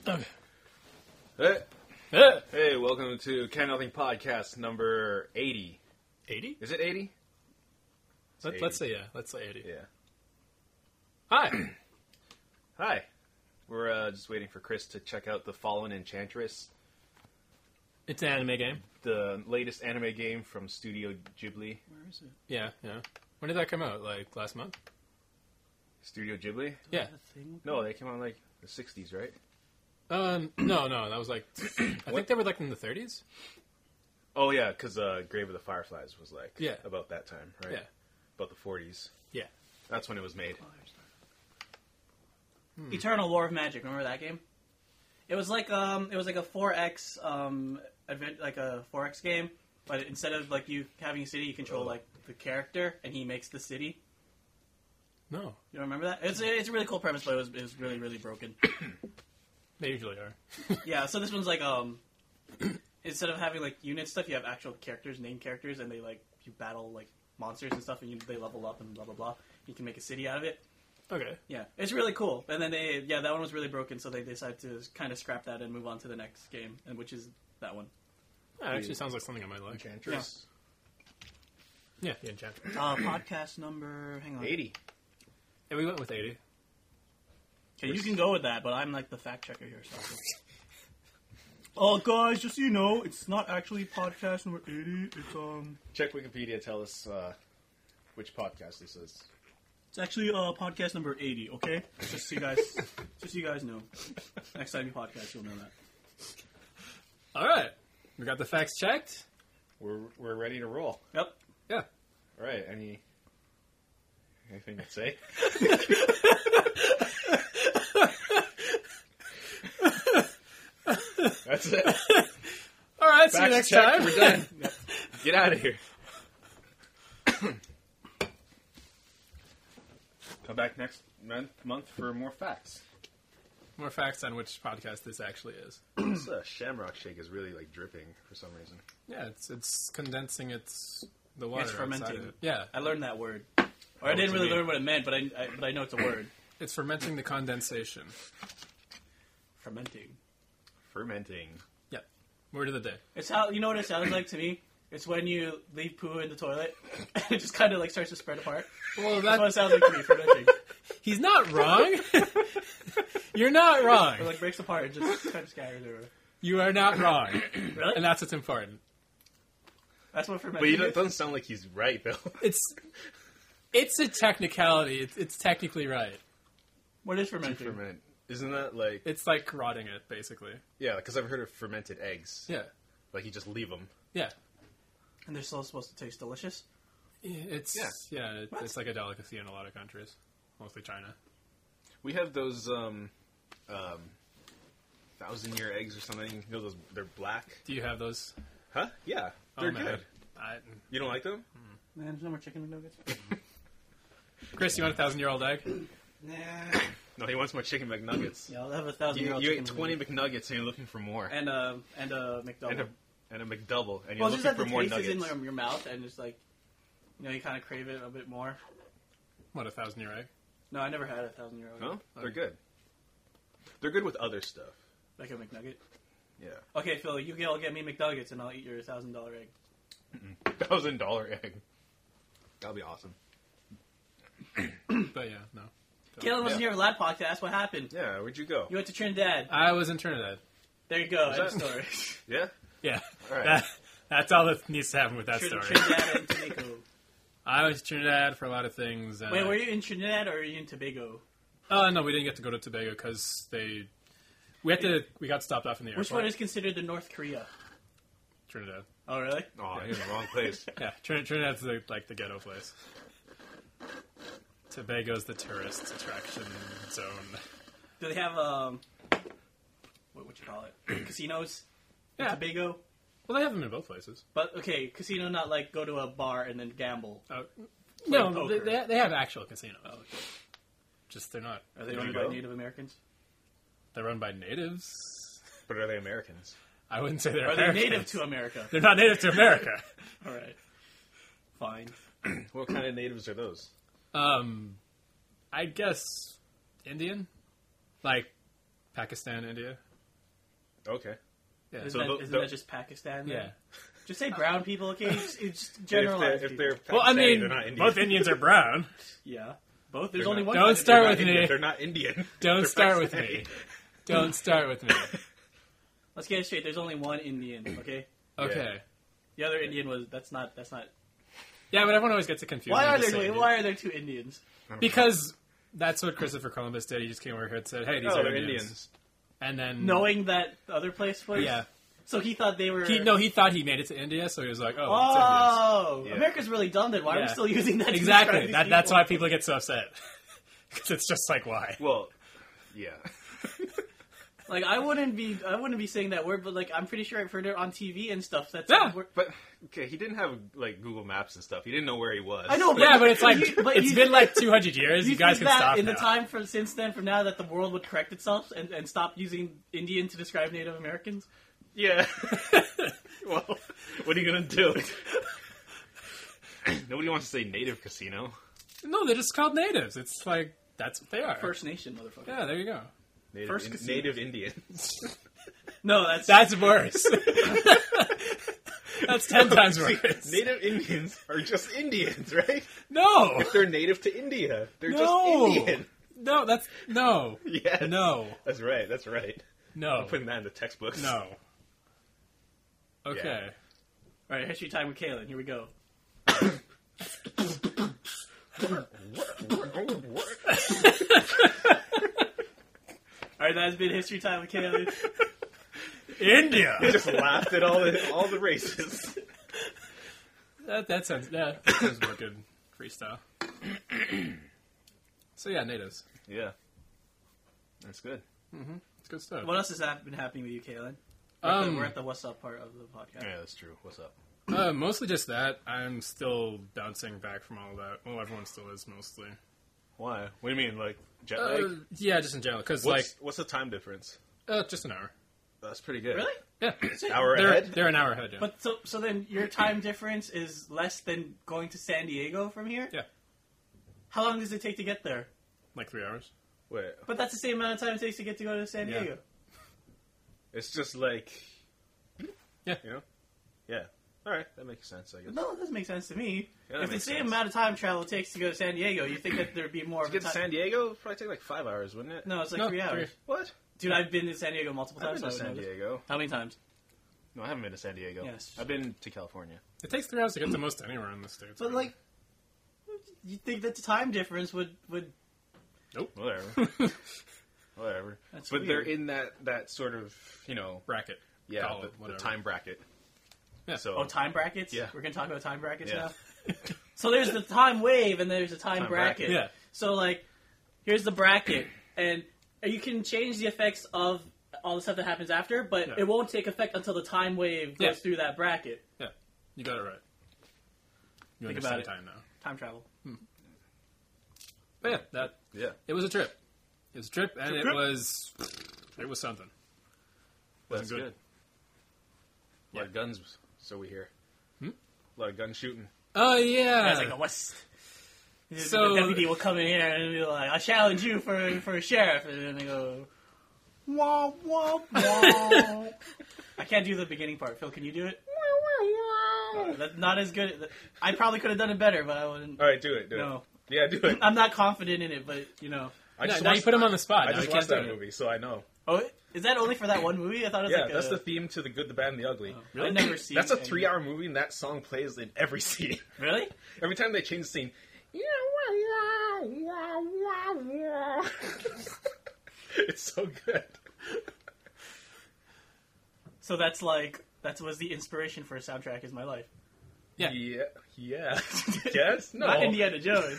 Okay. Hey. Yeah. Hey, welcome to Can Nothing Podcast number 80. 80? Is it 80? Let's say 80. Yeah. Hi. Hi. We're just waiting for Chris to check out The Fallen Enchantress, It's an anime game. the latest anime game from Studio Ghibli. Where is it? Yeah. When did that come out? Like last month? Studio Ghibli? Yeah. No, they came out in like the 60s, right? No, that was like I think they were like in the 30s. Oh, yeah, because Grave of the Fireflies was like Yeah. about that time, right? Yeah. About the 40s. Yeah. That's when it was made. Eternal War of Magic. Remember that game? It was like a 4X like a 4X game, but instead of like you having a city, you control like the character, and he makes the city. No. You don't remember that? It's a really cool premise, but it was really really broken. They usually are. Yeah, so this one's like instead of having like unit stuff, you have actual characters, named characters, and they like you battle like monsters and stuff, and they level up and blah blah blah. You can make a city out of it. Okay. Yeah, it's really cool. And then that one was really broken, so they decided to kind of scrap that and move on to the next game, and which is that one. That actually sounds like something I might like. Enchantress? Yeah, the Enchantress. Podcast number, hang on. 80. Yeah, we went with 80. Okay, you can go with that, but I'm like the fact checker here. So. Oh, guys, just so you know, it's not actually podcast number 80. It's Check Wikipedia, tell us which podcast this is. it's actually podcast number 80. Okay, just so you guys know. Next time you podcast, you'll know that. All right. We got the facts checked. We're ready to roll. Yep. Yeah. All right. Anything to say? That's it. All right. See you Facts next checked, time. We're done. Get out of here. Come back next month for more facts. More facts on which podcast this actually is. This Shamrock Shake is really like dripping for some reason. Yeah, it's condensing the water. It's outside fermenting. of it. Yeah, I learned that word, or I didn't really learn what it meant, but I know it's a word. it's fermenting the condensation. Fermenting. Fermenting. Yeah. Word of the day. It's how you know what it sounds like to me. It's when you leave poo in the toilet, and it just kind of like starts to spread apart. Well, That's what it sounds like to me. Fermenting. he's not wrong. You're not wrong. It like breaks apart and just kind of scatters everywhere. You are not wrong, Really? and that's what's important. That's what But fermenting it is? doesn't sound like he's right though. It's a technicality. It's technically right. What is fermenting? Ferment. Isn't that like It's like rotting it, basically. yeah? Because I've heard of fermented eggs. Yeah, Like you just leave them. yeah. And they're still supposed to taste delicious? It's Yeah. it's like a delicacy in a lot of countries, mostly China. We have those 1,000-year eggs or something. You know those? They're black. Do you have those? Huh? Yeah, they're man. good. I, You don't like them? Man, there's no more chicken McNuggets. Chris, you want a 1,000-year-old egg? Nah. No, he wants more chicken McNuggets. Yeah, I'll have 1,000-year-old You chicken ate 20 McNuggets and you're looking for more. and a McDouble. And a McDouble, and you're Well, just looking that for the more taste is nuggets. in your mouth, and it's like, you know, you kind of crave it a bit more. What, a 1,000-year egg? No, I never had a 1,000-year-old. No, they're good. They're good with other stuff. Like a McNugget. Yeah, Okay, Phil, you all get me McNuggets, and I'll eat your $1,000 egg. $1,000 egg. That'll be awesome. But yeah, no. Kalen wasn't Yeah. here for Lad Podcast. What happened? Yeah, where'd you go? You went to Trinidad. I was in Trinidad. There you go. Was End of that- story. Yeah. Yeah, All right. that's all that needs to happen with that story. Trinidad and Tobago. I was in Trinidad for a lot of things. And Wait, were you in Trinidad or were you in Tobago? No, we didn't get to go to Tobago because we got stopped off in the airport. Which one is considered the North Korea? Trinidad? Oh, really? Oh, you're in the wrong place. Yeah, Trinidad's the ghetto place. Tobago's the tourist attraction zone. Do they have what would you call it? Casinos? In Yeah. Tobago? Well, they have them in both places. But okay, casino not like go to a bar and then gamble. No, poker. they have actual casinos. Just they're not. Are they There run you by go. Native Americans? They're run by natives. But are they Americans? I wouldn't say they're Are they Americans. native to America? They're not native to America. All right, fine. What kind of natives are those? I guess Indian, like Pakistan, India. Okay. Yeah. Isn't, So that, the- isn't that just Pakistan? Then? Yeah. Just say brown people, okay? It's If generalize. they're Well, I Pakistani, mean, they're not Indian. both Indians are brown. Yeah. Both. There's They're only not- one. Don't kind of start They're with not me. Indian. They're not Indian. Don't They're start with Pakistani. me. Don't start with me. Let's get it straight. There's only one Indian, okay? Okay. The other Indian was that's not. Yeah, but everyone always gets it confused. Why when are you just there say wait, Indian. why are there two Indians? Because that's what Christopher Columbus did. He just came over here and said, "Hey, these Oh, are they're Indians." Indians. And then Knowing that the other place was yeah, So he thought they were. he thought he made it to India, so he was like, "Oh, Oh, Yeah. America's really done. Then why are we Yeah. still using that? it's to Indians." describe Exactly. these That's people? why people get so upset. Because it's just like, why? Well, yeah. Like I wouldn't be saying that word, but like I'm pretty sure I've heard it on TV and stuff. That's Yeah. But okay, he didn't have like Google Maps and stuff. He didn't know where he was. I know, Yeah, but it's like But it's you- been like 200 years. You guys think can that stop in now. the time from since then, from now that the world would correct itself and stop using Indian to describe Native Americans. Yeah. Well, what are you gonna do? Nobody wants to say native casino. No, they're just called natives. It's like that's what they are. First Nation, motherfucker. Yeah, there you go. Native, First casino. native Indians. No, that's That's worse. That's 10 times worse. Native Indians are just Indians, right? No, If they're native to India, they're no, just Indian. no. That's no, Yes. no, That's right. That's right. no, I'm putting that in the textbooks. no. Okay. all right. History time with Kaylin. Here we go. All right, that has been history time with Kaylin. India. He just laughed at all the races. That sounds more good freestyle. So yeah, natives. Yeah. That's good. It's good stuff. What else has been happening with you, Kaylin? We're at the what's up part of the podcast. Yeah, that's true. What's up? Mostly just that. I'm still bouncing back from all that. Well, everyone still is mostly. Why? What do you mean, like jet lag? Yeah, just in general. Because like, What's the time difference? just an hour. That's pretty good. Really? Yeah, Hour they're ahead? they're an hour ahead. Yeah. But so then your time difference is less than going to San Diego from here? Yeah. How long does it take to get there? Like 3 hours. Wait, But that's the same amount of time it takes to get to go to San Yeah. Diego. it's just like, Yeah. you know, yeah. All right, that makes sense. I guess. No, that doesn't make sense to me. Yeah, that If the makes same sense. amount of time travel it takes to go to San Diego, you think that there'd be more To of a get to time... San Diego, it'd probably take like 5 hours, wouldn't it? No, it's like No, 3 hours. What? Dude, I've been to San Diego multiple I've times. been to so I San would know this. Diego. How many times? No, I haven't been to San Diego. Yes. I've been to California. It takes 3 hours to get to most anywhere in the states. But like, you think that the time difference would Whatever. Whatever. That's but weird. they're in that sort of, you know, bracket. yeah, Call the, it, the whatever. time bracket. Yeah. So time brackets? Yeah. We're gonna talk about time brackets Yeah. now. So there's the time wave and there's a time Time bracket. bracket. Yeah. So like, here's the bracket, and you can change the effects of all the stuff that happens after, but Yeah. it won't take effect until the time wave goes Yeah. through that bracket. Yeah, you got it right. You Think understand about it. time now. Time travel. But yeah, that yeah, it was a trip. It was a trip, and Trip. it was something. that's good. good. A lot of guns, so we hear. A lot of gun shooting. Oh Guys yeah. like, what's... So- the deputy will come in here and be like, I challenge you for a sheriff. And then they go, wah, wah, wah. I can't do the beginning part. Phil, can you do it? That's not as good. I probably could have done it better, but I wouldn't. All right, do it. No. Yeah, do it. I'm not confident in it, but, you know. I now, just now you watched- put him on the spot. I Now just he can't watched that do it. movie, so I know. Oh, is that only for that one movie? I thought it was Yeah, like that's a... the theme to The Good, the Bad, and the Ugly. Really? I've never seen That's a any- 3-hour movie, and that song plays in every scene. Really? Every time they change the scene. It's so good. So that's like... That was the inspiration for a soundtrack is my life. Yeah. Yeah. Yes? No. Not Indiana Jones.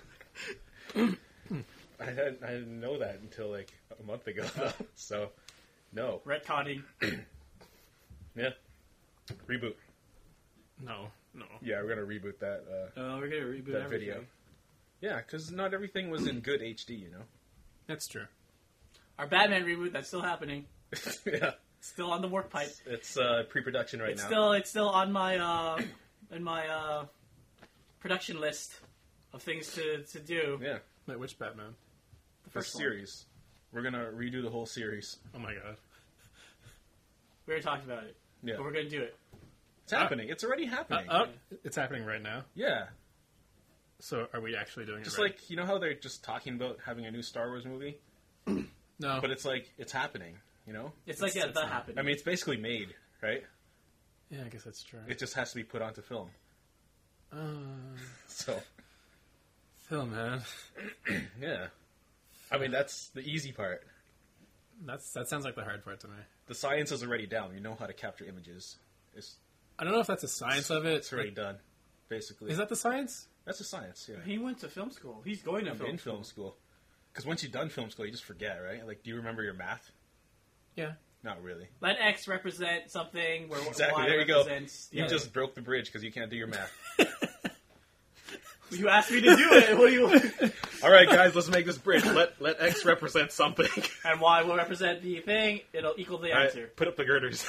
I didn't know that until like a month ago, though. So, no. Retconning. Yeah. Reboot. No. Yeah, we're gonna reboot that. We're going to reboot That everything. video. Yeah, because not everything was in good HD, you know. That's true. Our Batman reboot, that's still happening. Yeah, Still on the work pipe. it's pre-production right It's now. still on my in my production list of things to do. Yeah, Wait, which Batman? The first first one. series. We're gonna redo the whole series. Oh my god. We already talked about it. Yeah. But we're going to do it. It's happening. It's already happening. It's happening right now. Yeah. So are we actually doing Just it right? like, you know how they're just talking about having a new Star Wars movie? No. But it's like, it's happening, you know? It's like, that happened. I mean, it's basically made, right? Yeah, I guess that's true. It just has to be put onto film. So, Phil, man. yeah. I mean, that's the easy part. That sounds like the hard part to me. The science is already down. You know how to capture images. I don't know if that's the science of it. It's already done, basically. Is that the science? That's the science, yeah. He went to film school. He's going to I'm film in school. film school. Because once you've done film school, you just forget, right? Like, do you remember your math? Yeah. Not really. Let X represent something where Exactly, Y there you go. represents... You just broke the bridge because you can't do your math. You asked me to do it. What do you... All right, guys, let's make this bridge. Let X represent something. And Y will represent the thing. It'll equal the All right, answer. put up the girders.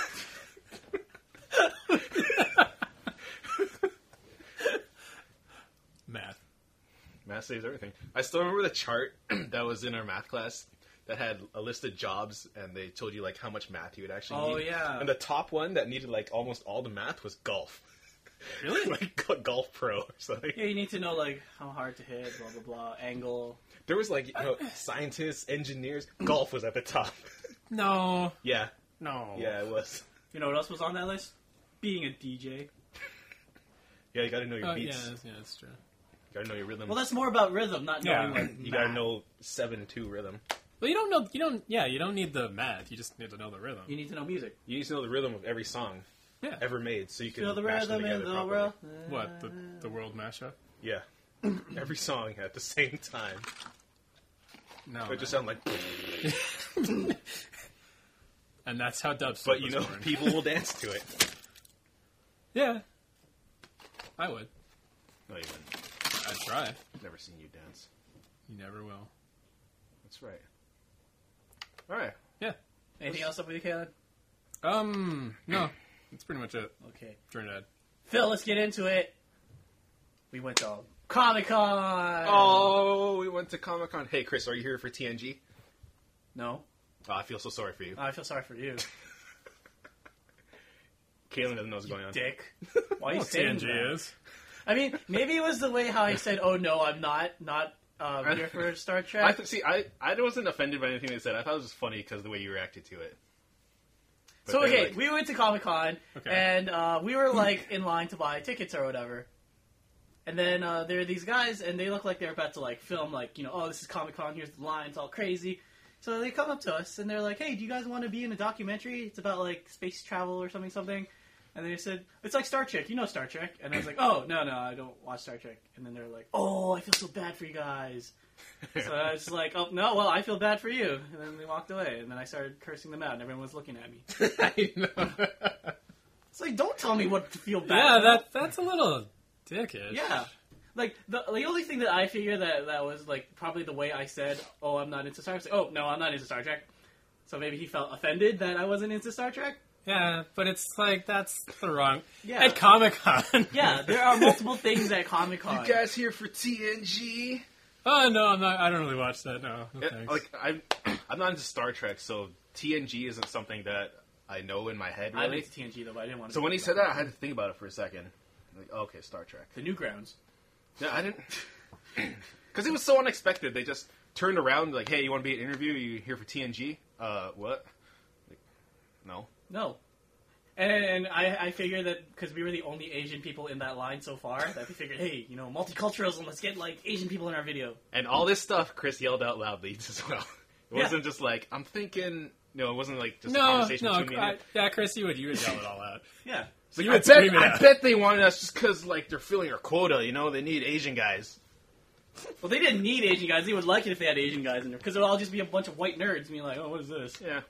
Math. Math saves everything. I still remember the chart that was in our math class that had a list of jobs, and they told you like how much math you would actually need. Oh, yeah. And the top one that needed like almost all the math was golf. Really? Like Golf Pro or something. Yeah, you need to know, like, how hard to hit, blah, blah, blah, angle. There was like scientists, engineers. Golf was at the top. No. Yeah, No. yeah, it was. You know what else was on that list? Being a DJ. Yeah, you got to know your Oh, beats. yeah, that's true. You got to know your rhythm. Well, that's more about rhythm, not Yeah. knowing, like, You got to math. know 7/2 rhythm. Well, you don't know. You don't need the math. You just need to know the rhythm. You need to know music. You need to know the rhythm of every song Yeah. ever made, so you can Feel the mash them rhythm in together the properly. world. What the world mashup? Yeah, every song at the same time. No. It just sound like. And that's how dubstep. But you was know, born. people will dance to it. Yeah. I would. No, you wouldn't. I'd try. I've never seen you dance. You never will. That's right. All right. Yeah. Anything else up with you, Caleb? No. That's pretty much it. Okay. Trinidad. Phil, let's get into it. We went to Comic-Con! Oh, we went to Comic-Con. Hey, Chris, are you here for TNG? No. Oh, I feel so sorry for you. I feel sorry for you. Kaylin doesn't know what's going on. Dick. Why are you Well, saying TNG that? is. I mean, maybe it was the way how I said, oh no, I'm not here for Star Trek. I wasn't offended by anything they said. I thought it was just funny because of the way you reacted to it. But So they were okay, like- we went to Comic-Con, Okay. and we were like in line to buy tickets or whatever. And then there are these guys, and they look like they're about to like film, like, you know, oh, this is Comic-Con, here's the line, it's all crazy. So they come up to us, and they're like, hey, do you guys want to be in a documentary? It's about like space travel or something. And they said, it's like Star Trek, you know Star Trek. And I was like, oh, no, I don't watch Star Trek. And then they're like, oh, I feel so bad for you guys. So I was like, oh, no, well, I feel bad for you. And then they walked away, and then I started cursing them out, and everyone was looking at me. I know. It's like, don't tell me what to feel bad Yeah, about. that's a little dickish. Yeah. Like, the only thing that I figure that was, like, probably the way I said, oh, I'm not into Star Trek. Oh, no, I'm not into Star Trek. So maybe he felt offended that I wasn't into Star Trek. Yeah, but it's like, that's the wrong... Yeah. At Comic-Con. Yeah, there are multiple things at Comic-Con. You guys here for TNG? Oh, no, I'm not. I don't really watch that, no. No, Yeah, thanks. like I'm not into Star Trek, so TNG isn't something that I know in my head I'm really. into TNG, though, but I didn't want to... So when he said that, I had to think about it for a second. Like, okay, Star Trek. The Newgrounds. Yeah, I didn't, because it was so unexpected. They just turned around like, "Hey, you want to be an interview? You here for TNG? What? Like, no." No. And I figured that because we were the only Asian people in that line so far, that we figured, hey, you know, multiculturalism, let's get, like, Asian people in our video. And all this stuff, Chris yelled out loudly as well. It Yeah. wasn't just like I'm thinking. No, it wasn't like just a no, conversation no, between me and you. yeah, Chris, you would yell it all out. Yeah. So you I would scream it I out. bet they wanted us just because like they're filling their quota. You know, they need Asian guys. Well, they didn't need Asian guys. They would like it if they had Asian guys in there, because it would all just be a bunch of white nerds being like, oh, what is this? Yeah,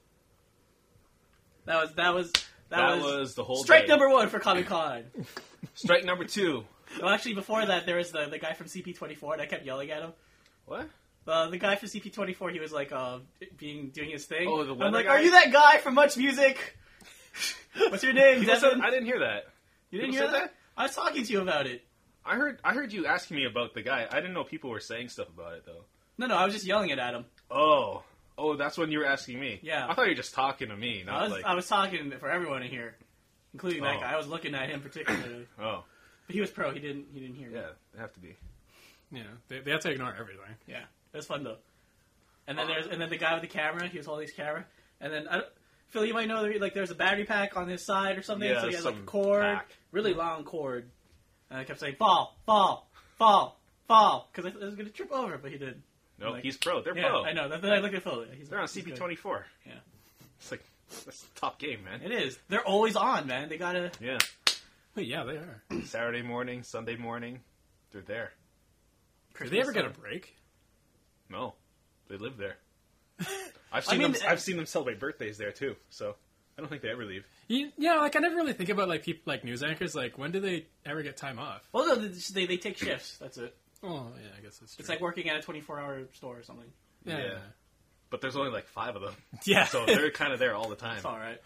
That was the whole strike day. number one for Comic-Con. Strike number 2. Well, actually, before that, there was the guy from CP24, and I kept yelling at him. What? The guy from CP24, he was like doing his thing. Oh, the I'm weather like, guy? are you that guy from Much Music? What's your name, People said, Devin? I didn't hear that. You didn't people hear said that? I was talking to you about it. I heard you asking me about the guy. I didn't know people were saying stuff about it though. No, I was just yelling it at him. Oh, Oh, that's when you were asking me. Yeah. I thought you were just talking to me, not like. I was talking for everyone in here, including that Oh. guy. I was looking at him particularly, Oh, but he was pro. He didn't hear me. yeah, they have to be. Yeah, they have to ignore everything. Yeah, it was fun though. And then the guy with the camera, he was holding his camera, and then Phil, you might know like there's a battery pack on his side or something. Yeah, So he had like a some cord, pack. really long cord, and I kept saying fall, fall, fall, fall, because I was gonna trip over, but he did. No, Like- he's pro. They're Yeah, pro. I know. Then I looked at Phil. Yeah, They're on he's good. CP24. Yeah. It's like that's a top game, man. It is. They're always on, man. They gotta. Yeah. Wait, yeah, they are. Saturday morning, Sunday morning, they're there. Did they ever get a break? No, they live there. I've I seen mean, them. I've seen them celebrate birthdays there too. So I don't think they ever leave. Yeah, like I never really think about like people like news anchors. Like when do they ever get time off? Well, no, they take shifts. That's it. Oh, yeah, I guess that's true. It's like working at a 24-hour store or something. yeah, Yeah. But there's only like 5 of them, yeah. so they're kind of there all the time. It's all right.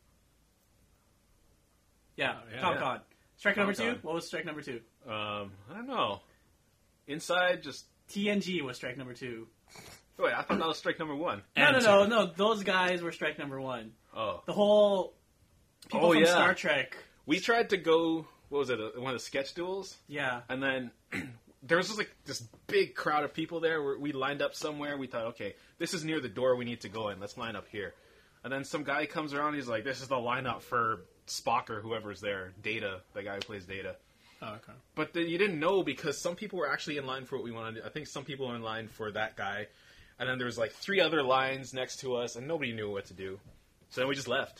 Yeah, Oh, yeah. Comic Con. Strike number 2. Comic-Con. What was strike number 2? I don't know. Inside, just TNG was strike number 2. wait. I thought that was strike number 1. And No. Those guys were strike number 1. Oh, The whole people Oh, from yeah. Star Trek. we tried to go. What was it? One of the sketch duels, Yeah. and then there was just like this big crowd of people there. Where we lined up somewhere. We thought, okay, this is near the door we need to go in. Let's line up here. And then some guy comes around. He's like, "This is the lineup for Spock or whoever's there. Data, the guy who plays Data." Oh, okay. But then you didn't know because some people were actually in line for what we wanted. I think some people were in line for that guy, and then there was like 3 other lines next to us, and nobody knew what to do. So then we just left.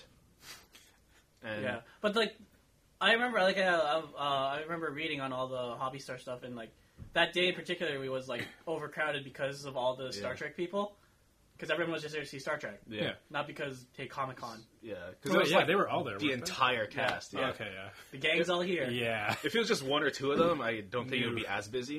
And Yeah. But, like, I remember, like, I remember reading on all the Hobby Star stuff, and, like, that day in particular, we was, like, overcrowded because of all the Star Yeah. Trek people. Because everyone was just there to see Star Trek. yeah, Not because, hey, Comic Con. yeah. Oh, Because it was yeah, like they were all there. the weren't they? entire cast. Yeah. Okay, yeah. The gang's all here. Yeah. If it was just 1 or 2 of them, I don't think it would be as busy.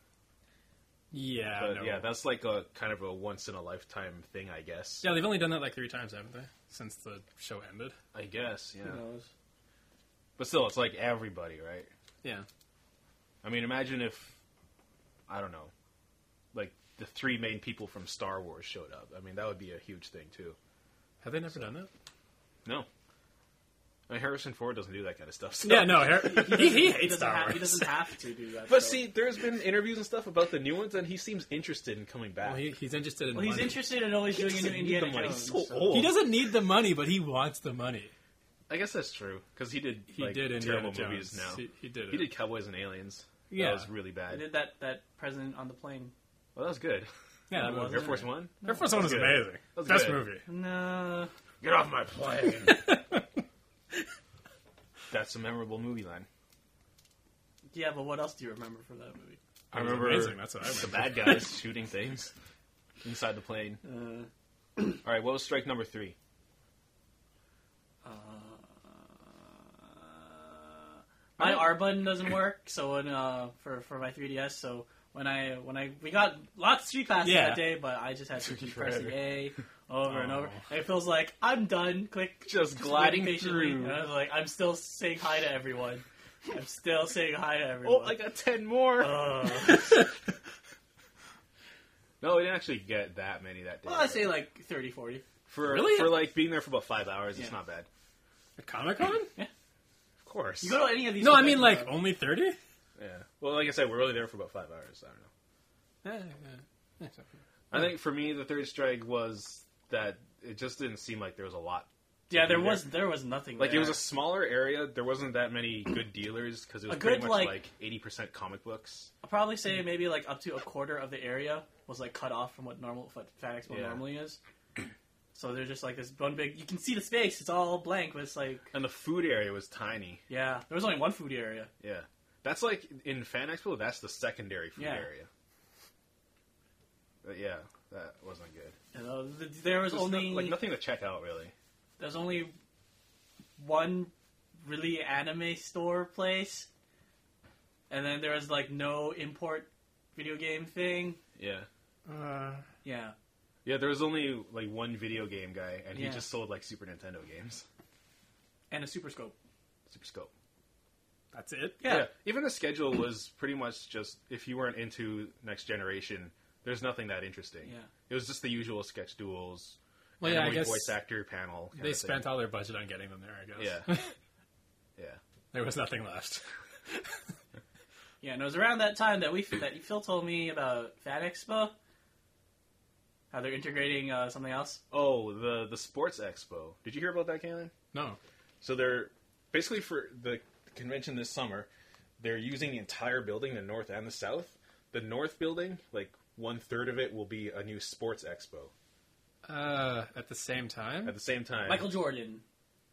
Yeah. But no. yeah, that's like a kind of a once in a lifetime thing, I guess. Yeah, they've only done that like 3 times, haven't they? Since the show ended. I guess. Yeah. Who knows? But still, it's like everybody, right? Yeah. I mean, imagine if I don't know, like the 3 main people from Star Wars showed up. I mean, that would be a huge thing too. Have they never done that? No. I mean, Harrison Ford doesn't do that kind of stuff. So. Yeah, no. He He hates doesn't, Star have, Wars. he doesn't have to do that. But so. see, there's been interviews and stuff about the new ones, and he seems interested in coming back. Well, he's interested in Well, he's money. interested in always doing a new doesn't need Indiana the money. Jones. He's so so- old. He doesn't need the money, but he wants the money. I guess that's true because he did. He like, did terrible Indiana movies. Jones. Now He did it. he did Cowboys and Aliens. Yeah. That was really He bad. did that president on the plane. Well, that was good. Yeah, that It was wasn't. Air Force One. Air Force One was good. amazing. That was Best good. movie. No. Get off my plane. That's a memorable movie line. Yeah, but what else do you remember from that movie? I It was remember amazing. That's what I the remember. bad guys shooting things inside the plane. All right, what was strike number 3? My R button doesn't work, so when for my 3DS, so when we got lots of Street Passes Yeah. that day, but I just had to keep forever. pressing A over and Oh. over. And it feels like I'm done. Click, Just waiting gliding patiently. through. And I was like, I'm still saying hi to everyone. I'm still saying hi to everyone. Oh, I got 10 more. No, we didn't actually get that many that day. well, I'd say like 30, 40. for Really? for like being there for about 5 hours, it's Yeah. not bad. At Comic Con? Of course. You go to any of these? No, I mean conventions, like only 30. Yeah. Well, like I said, we're only there for about 5 hours. I don't know. I think for me, the third strike was that it just didn't seem like there was a lot. to yeah, do there was nothing. Like there. it was a smaller area. There wasn't that many good dealers because it was A pretty good, much like- like 80% comic books. I'll probably say maybe like up to a quarter of the area was like cut off from what Fat Expo Yeah. normally is. So there's just like this one big. You can see the space; it's all blank, but it's like And the food area was tiny. yeah, there was only one food area. Yeah. That's like in Fan Expo, that's the secondary food Yeah. area. But yeah, that wasn't good. You know, there was There's only like nothing to check out really. there's only one really anime store place, and then there was like no import video game thing. Yeah. Yeah, Yeah, there was only like one video game guy, and he Yeah. just sold like Super Nintendo games. and a Super Scope. Super Scope. That's it. Yeah. Even the schedule was pretty much just if you weren't into Next Generation, There's nothing that interesting. Yeah. It was just the usual sketch duels. Well, yeah, I anime guess voice actor panel. they spent all their budget on getting them there, I guess. Yeah. Yeah. There was nothing left. Yeah, and it was around that time that Phil told me about Fan Expo. How they're integrating something else. Oh, the Sports Expo. Did you hear about that, Kaylin? No. So they're basically for the convention this summer, they're using the entire building, the north and the south. The north building, like 1/3 of it, will be a new Sports Expo. At the same time? At the same time, Michael Jordan,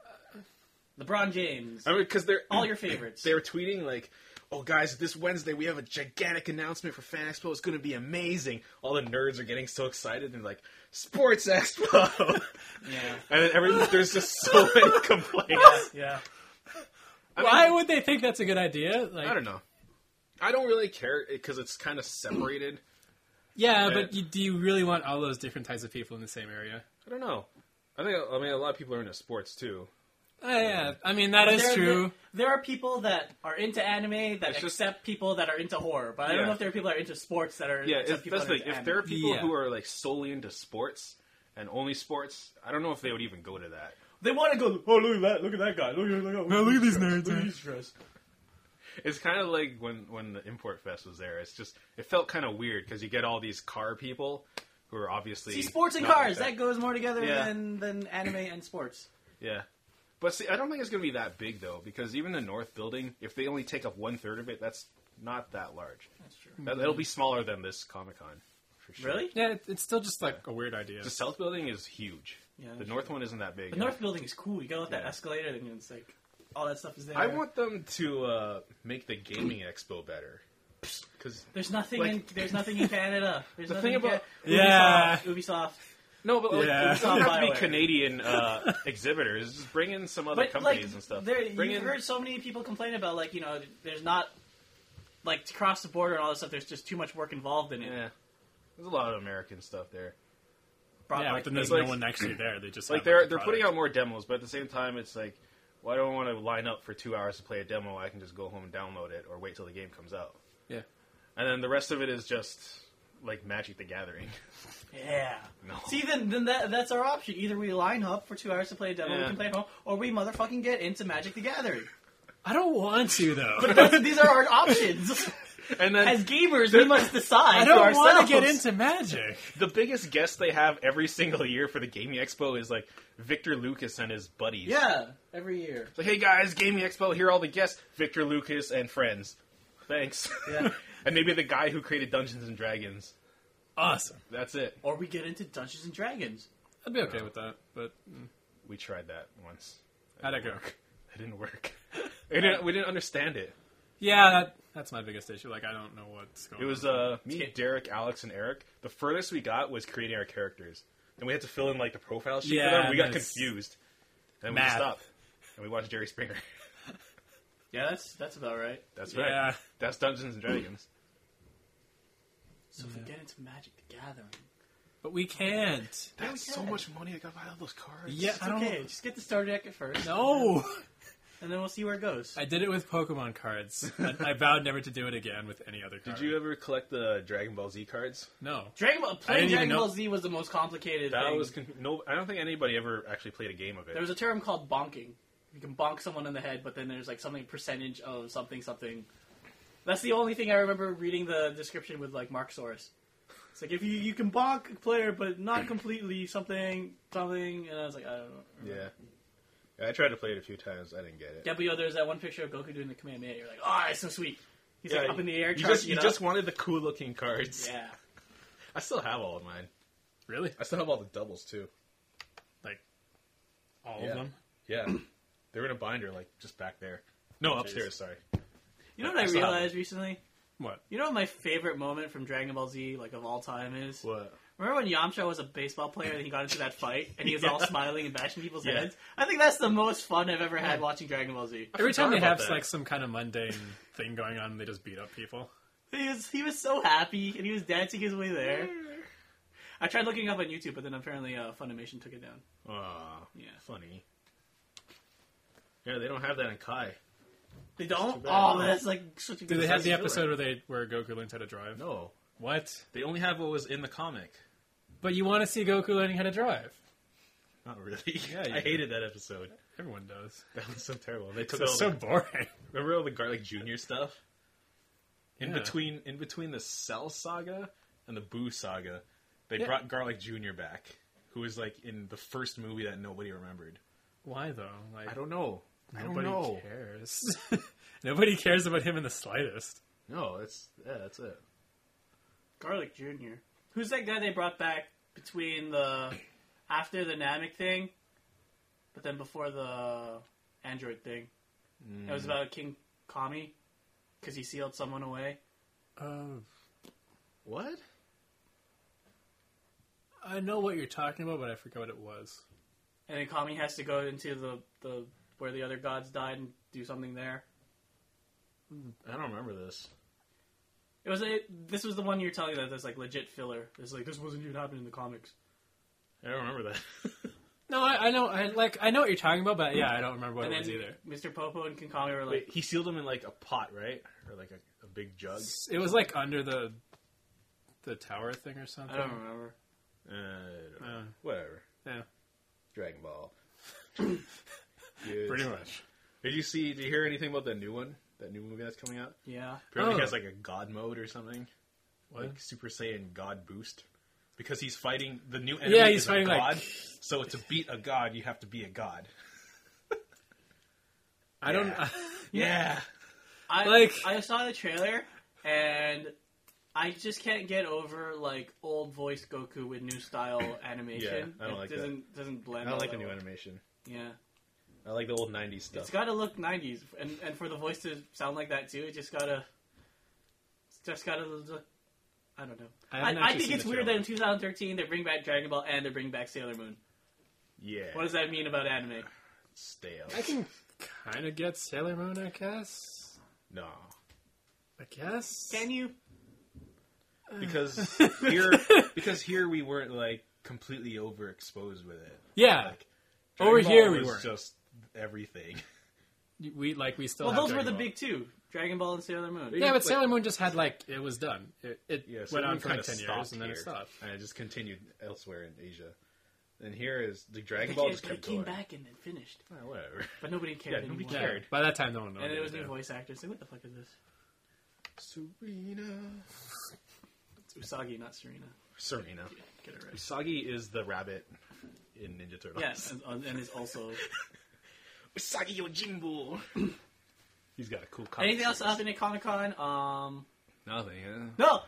LeBron James, I mean, because they're all your favorites. They were tweeting like, "Oh, guys, this Wednesday we have a gigantic announcement for Fan Expo. It's going to be amazing." All the nerds are getting so excited and like, "Sports Expo!" Yeah. And then there's just so many complaints. Yeah. Why would they think that's a good idea? Like, I don't know. I don't really care because it's kind of separated. Yeah, but do you really want all those different types of people in the same area? I don't know. I mean, a lot of people are into sports too. Yeah, I mean, that is true. There are people that are into anime that It's just- accept people that are into horror, but I don't Yeah. know if there are people that are into sports that are Yeah, accept people that's that are the into if there are anime. people Yeah. who are like solely into sports and only sports, I don't know if they would even go to that. They want to go, oh, look at that guy. Look at these nerds, Look at man. these dress. It's kind of like when the Import Fest was there. It's just it felt kind of weird because you get all these car people who are obviously See, sports and not cars, like that goes more together Yeah. than anime and sports. Yeah. But see, I don't think it's going to be that big though, because even the North building, if they only take up 1/3 of it, that's not that large. That's true. It'll be smaller than this Comic Con, for sure. Really? Yeah, it's still just like a weird idea. The South building is huge. Yeah, The that's North one isn't that big. The North building is cool. You go up that Yeah. escalator, and it's like all that stuff is there. I want them to make the gaming expo better. Because There's nothing like- there's nothing in Canada. There's The nothing thing in about- Yeah. Ubisoft. no, but like, Yeah. it doesn't have to be BioWare. Canadian exhibitors. Just bring in some other But companies like, and stuff. there, Bring you've in heard so many people complain about like there's not like to cross the border and all this stuff. There's just too much work involved in it. yeah. There's a lot of American stuff there. Brought, Yeah, like, but then there's like- no one actually there. They just Like have, they're the putting product. out more demos, but at the same time, it's like, well, I don't want to line up for 2 hours to play a demo. I can just go home and download it, or wait till the game comes out. Yeah. And then the rest of it is just like Magic the Gathering. Yeah. No. See, then that's our option. Either we line up for 2 hours to play a demo, we Yeah. can play at home, or we motherfucking get into Magic the Gathering. I don't want to though. These are our options. And then As gamers, we must decide I for don't ourselves. want to get into Magic. the biggest guest they have every single year for the Gaming Expo is like Victor Lucas and his buddies. Yeah, every year. It's like, hey guys, Gaming Expo, here are all the guests. Victor Lucas and friends. Thanks. Yeah. And maybe the guy who created Dungeons and Dragons. Awesome. That's it. Or we get into Dungeons and Dragons. I'd be okay with that, but We tried that once. how'd it go? It didn't work. We didn't understand it. Yeah, that's my biggest issue. Like, I don't know what's going It was on. me, Derek, Alex, and Eric. The furthest we got was creating our characters. And we had to fill in like the profile sheet for Yeah, them. We got that's- confused. And we just Math. stopped. And we watched Jerry Springer. Yeah, that's about right. That's right. Yeah. That's Dungeons and Dragons. So if we get into Magic the Gathering, But we can't. That's so much money I got to buy all those cards. Yeah, it's I don't okay. Just get the starter deck at first. No. And then we'll see where it goes. I did it with Pokemon cards. I vowed never to do it again with any other card. Did you ever collect the Dragon Ball Z cards? No. Playing didn't even Dragon know- Ball Z was the most complicated That thing. was no. I don't think anybody ever actually played a game of it. There was a term called bonking. You can bonk someone in the head, but then there's like something percentage of something. That's the only thing I remember reading the description with like Mark Soros. It's like if you can bonk a player, but not completely something, and I was like, I don't know. Yeah, I tried to play it a few times. I didn't get it. Yeah, but there's that one picture of Goku doing the Kamehameha. You're like, oh, it's so sweet. He's like up in the air, You charging it just up. wanted the cool looking cards. Yeah. I still have all of mine. Really? I still have all the doubles too. Like, all Yeah. of them? Yeah, they're in a binder, like just back there. No, Oh, upstairs. Sorry. You know what I still have realized recently? What? You know what my favorite moment from Dragon Ball Z, like of all time, is? What? Remember when Yamcha was a baseball player and he got into that fight and he was all smiling and bashing people's Yeah. heads? I think that's the most fun I've ever had watching Dragon Ball Z. Every time they forgot have about that. like some kind of mundane thing going on, they just beat up people. He was so happy and he was dancing his way there. I tried looking up on YouTube, but then apparently Funimation took it down. Aw, Yeah. funny. Yeah, they don't have that in Kai. They don't? Too bad. Oh, that's like such a good Do they have the sense of episode where Goku learns how to drive? No, What? They only have what was in the comic. But you want to see Goku learning how to drive. Not really. Yeah, you I do. hated that episode. Everyone does. That was so terrible. They took It's all so the, boring. remember all the Garlic Jr. stuff? In Yeah. between the Cell saga and the Boo saga, they Yeah. brought Garlic Jr. back, who was like in the first movie that nobody remembered. Why though? Like I don't know. nobody cares. Nobody cares about him in the slightest. No, that's it. Garlic Jr. Who's that guy they brought back between the after the Namek thing, but then before the android thing? It was about King Kami because he sealed someone away. What? I know what you're talking about, but I forgot what it was. And then Kami has to go into the where the other gods died and do something there. I don't remember this. This was the one you were telling that there's like legit filler. It's like this wasn't even happening in the comics. I don't remember that. No, I know. I know what you're talking about, but yeah, I don't remember what And it was then either. Mr. Popo and King Kami were like, Wait, he sealed him in like a pot, right? Or like a big jug? It was like under the tower thing or something. I don't remember. I don't know. Uh, Whatever. yeah, Dragon Ball. pretty much. Did you hear anything about that new one? That new movie that's coming out? Yeah. Apparently Oh. he has like a god mode or something. What? Like Super Saiyan God boost. Because he's fighting the new enemy. Yeah, he's is fighting, a like- god. So to beat a god, you have to be a god. I don't. Yeah. I saw the trailer and I just can't get over like old voice Goku with new style animation. Yeah, I don't like that. Doesn't I blend. don't all like the that new well. animation. Yeah. I like the old 90s stuff. It's got to look 90s, and for the voice to sound like that too, it just gotta look. I don't know. I haven't I actually think seen it's the weird that trailer. in 2013 they bring back Dragon Ball and they bring back Sailor Moon. Yeah. What does that mean about anime? Stale. I can kind of get Sailor Moon, I guess. No. I guess. Can you? Because here we weren't like completely overexposed with it. Yeah, Like, over Dragon here Ball we was weren't. just everything. we still. Well, have those were Dragon the Ball. big two: Dragon Ball and Sailor Moon. Yeah, but like- Sailor Moon just had like it was done. It Yeah, went Sailor on Moon for like kinda 10 years stopped and then it here, stopped. and it just continued elsewhere in Asia. And here is the Dragon They Ball came- just they kept came going. back and then finished, Oh, whatever. but nobody cared Yeah, nobody anymore. cared. By that time, no one knows. And it was new voice actors. Like, what the fuck is this? Serena. It's Usagi, not Serena. Serena. Get it right. Usagi is the rabbit in Ninja Turtles. Yes, and is also. Usagi Yojimbo. He's got a cool comic. Anything else series. happening at Comic Con? Nothing. No.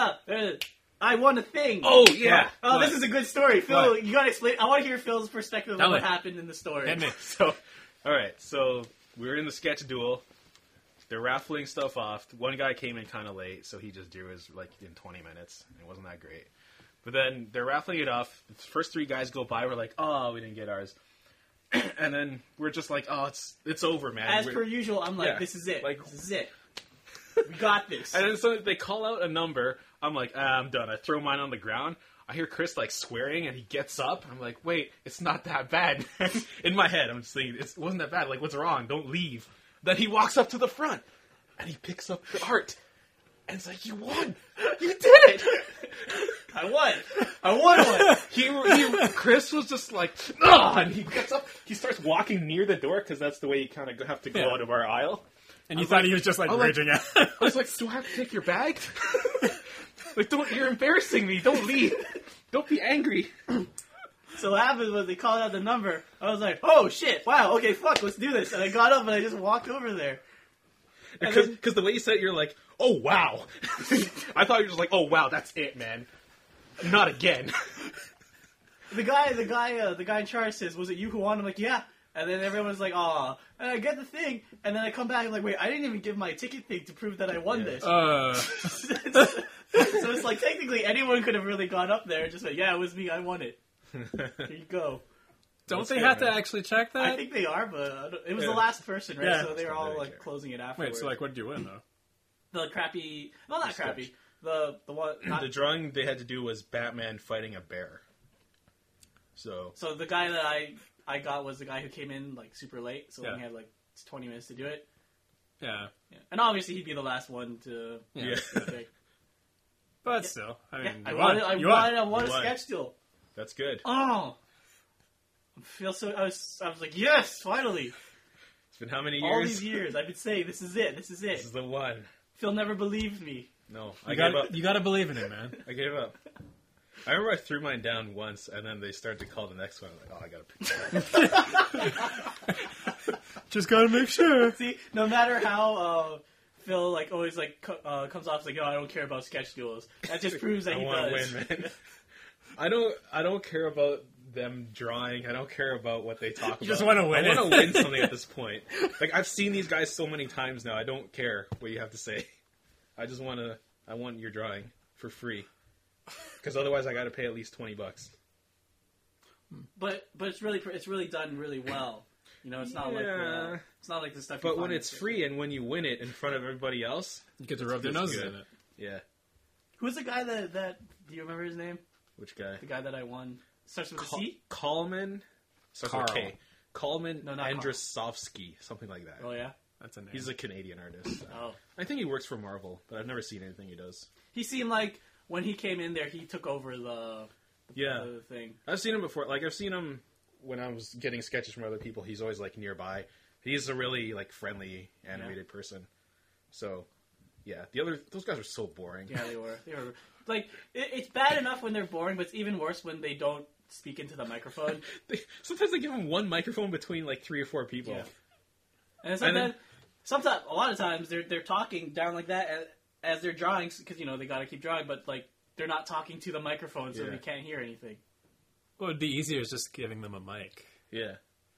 I won a thing. Oh yeah. Oh, What? this is a good story, Phil. What? You gotta explain. I want to hear Phil's perspective Tell of what me. happened in the story. Hit me. So, all right. So we were in the sketch duel. They're raffling stuff off. One guy came in kind of late, so he just drew his like in 20 minutes. It wasn't that great. But then they're raffling it off. The first three guys go by. We're like, oh, we didn't get ours. And then we're just like, oh, it's over, man. As We're- per usual, I'm like, Yeah. this is it. Like- This is it. We got this. And then so they call out a number. I'm like, I'm done. I throw mine on the ground. I hear Chris like swearing, and he gets up. I'm like, wait, it's not that bad. In my head, I'm just thinking, it wasn't that bad. Like, what's wrong? Don't leave. Then he walks up to the front, and he picks up the art. And it's like, you won. You did it. I won one. Chris was just like, ugh, and he gets up. He starts walking near the door because that's the way you kind of have to go Yeah. out of our aisle. And you thought he was just like I'm like- raging out. I was like, do I have to take your bag? Like, you're embarrassing me. Don't leave. Don't be angry. So what happened was they called out the number. I was like, oh shit, wow, okay, fuck, let's do this. And I got up and I just walked over there. And then- Because the way you said it, you're like, oh, wow. I thought you were just like, oh, wow, that's it, man. Not again. The guy in charge says, was it you who won? I'm like, yeah. And then everyone's like, aw. And I get the thing, and then I come back and I'm like, wait, I didn't even give my ticket thing to prove that I won this. So it's like, technically, anyone could have really gone up there and just said, yeah, it was me, I won it. Here you go. Don't That's they fair, have to man. actually check that? I think they are, but I don't- it was Yeah. the last person, right? Yeah. So they were That's all, not like, very closing it afterwards. Wait, so like, what did you win though? The crappy... Well, not crappy. The one... Not, The drawing they had to do was Batman fighting a bear. So, so the guy that I got was the guy who came in, like, super late, so Yeah. only had, like, 20 minutes to do it. Yeah. Yeah. And obviously he'd be the last one to... Yeah. to pick. But still, I mean, Yeah, you I won. wanted You won. a You won. sketch duel. That's good. Oh, I feel so. I was like, yes, finally. It's been how many All years? these years, I've been saying, this is it. This is This it. is the one. Phil never believed me. No, I You gave up. gotta believe in it, man. I gave up. I remember I threw mine down once, and then they started to call the next one. I'm like, oh, I gotta pick that up. Just gotta make sure. See, no matter how Phil like always like comes off like, oh, I don't care about sketch duels. That just proves that I he want does. to win, man. I don't care about them drawing. I don't care about what they talk about. just wanna win I it. want to win something at this point. Like, I've seen these guys so many times now. I don't care what you have to say. I just want to. I want your drawing for free. Because otherwise, I got to pay at least $20. But it's really done really well. You know, it's not Yeah. like it's not like the stuff. You But when find it's in- free and when you win it in front of everybody else, You get to rub their It's noses good. in it. yeah. Who's the guy that do you remember his name? Which guy? The guy that I won starts with a C. Coleman. Starts with Carl. K. Coleman No, not Carl. Androsovsky, something like that. Oh yeah. That's a name. He's a Canadian artist. Oh, I think he works for Marvel, but I've never seen anything he does. he seemed like when he came in there, he took over the Yeah. thing. I've seen him before. Like, I've seen him when I was getting sketches from other people. He's always, like, nearby. He's a really, like, friendly, animated person. So, yeah. Those guys are so boring. Yeah, they were. They were like it's bad enough when they're boring, but it's even worse when they don't speak into the microphone. Sometimes they give him one microphone between, like, 3 or 4 people. Yeah. And it's And like then- that. Sometimes, a lot of times, they're talking down like that as they're drawing because you know they got to keep drawing, but like they're not talking to the microphone, so Yeah. they can't hear anything. What would be easier is just giving them a mic Yeah.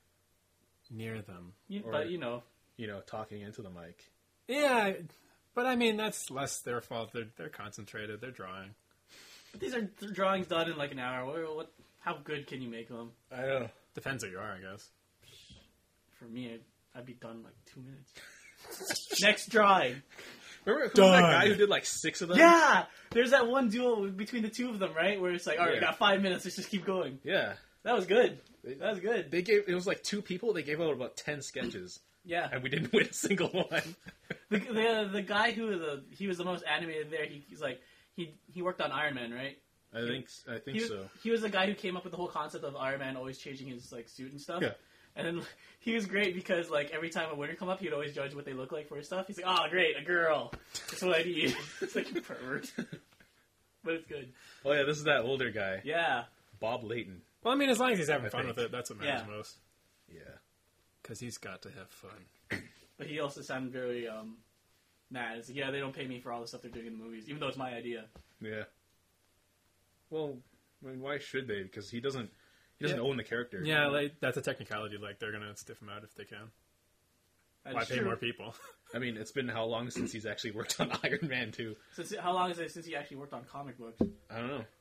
near them. Or- But you know, You know, talking into the mic. Yeah, but I mean that's less their fault. They're concentrated. They're drawing. these are drawings done in like an hour. What? How good can you make them? I know. Depends who you are, I guess. For me, I'd be done in like 2 minutes. Next drawing. Remember who was Done. that guy who did, like, 6 of them? Yeah, there's that one duel between the two of them, right? Where it's like, all right, we Yeah. got 5 minutes. Let's just keep going. Yeah. That was good. That was good. It was like 2 people. They gave out about 10 sketches. Yeah. And we didn't win a single one. The guy who he was the most animated there. He's like he worked on Iron Man, right? I think He, so. he was the guy who came up with the whole concept of Iron Man always changing his like suit and stuff. Yeah. And then he was great because like every time a winner come up, he'd always judge what they look like for his stuff. He's like, "Oh, great, a girl. That's what I need." It's like you pervert, but it's good. Oh, yeah, this is that older guy. Yeah. Bob Layton. Well, I mean, as long as he's having I fun think. with it, that's what matters Yeah. most. Yeah. Because he's got to have fun. But he also sounded very mad. It's like, yeah, they don't pay me for all the stuff they're doing in the movies, even though it's my idea. Yeah. Well, I mean, why should they? Because he doesn't Yeah. own the character. Yeah, like, that's a technicality. Like they're gonna stiff him out if they can. That Why is pay true. more people? I mean, it's been how long since he's actually worked on Iron Man 2? How long is it since he actually worked on comic books? I don't know.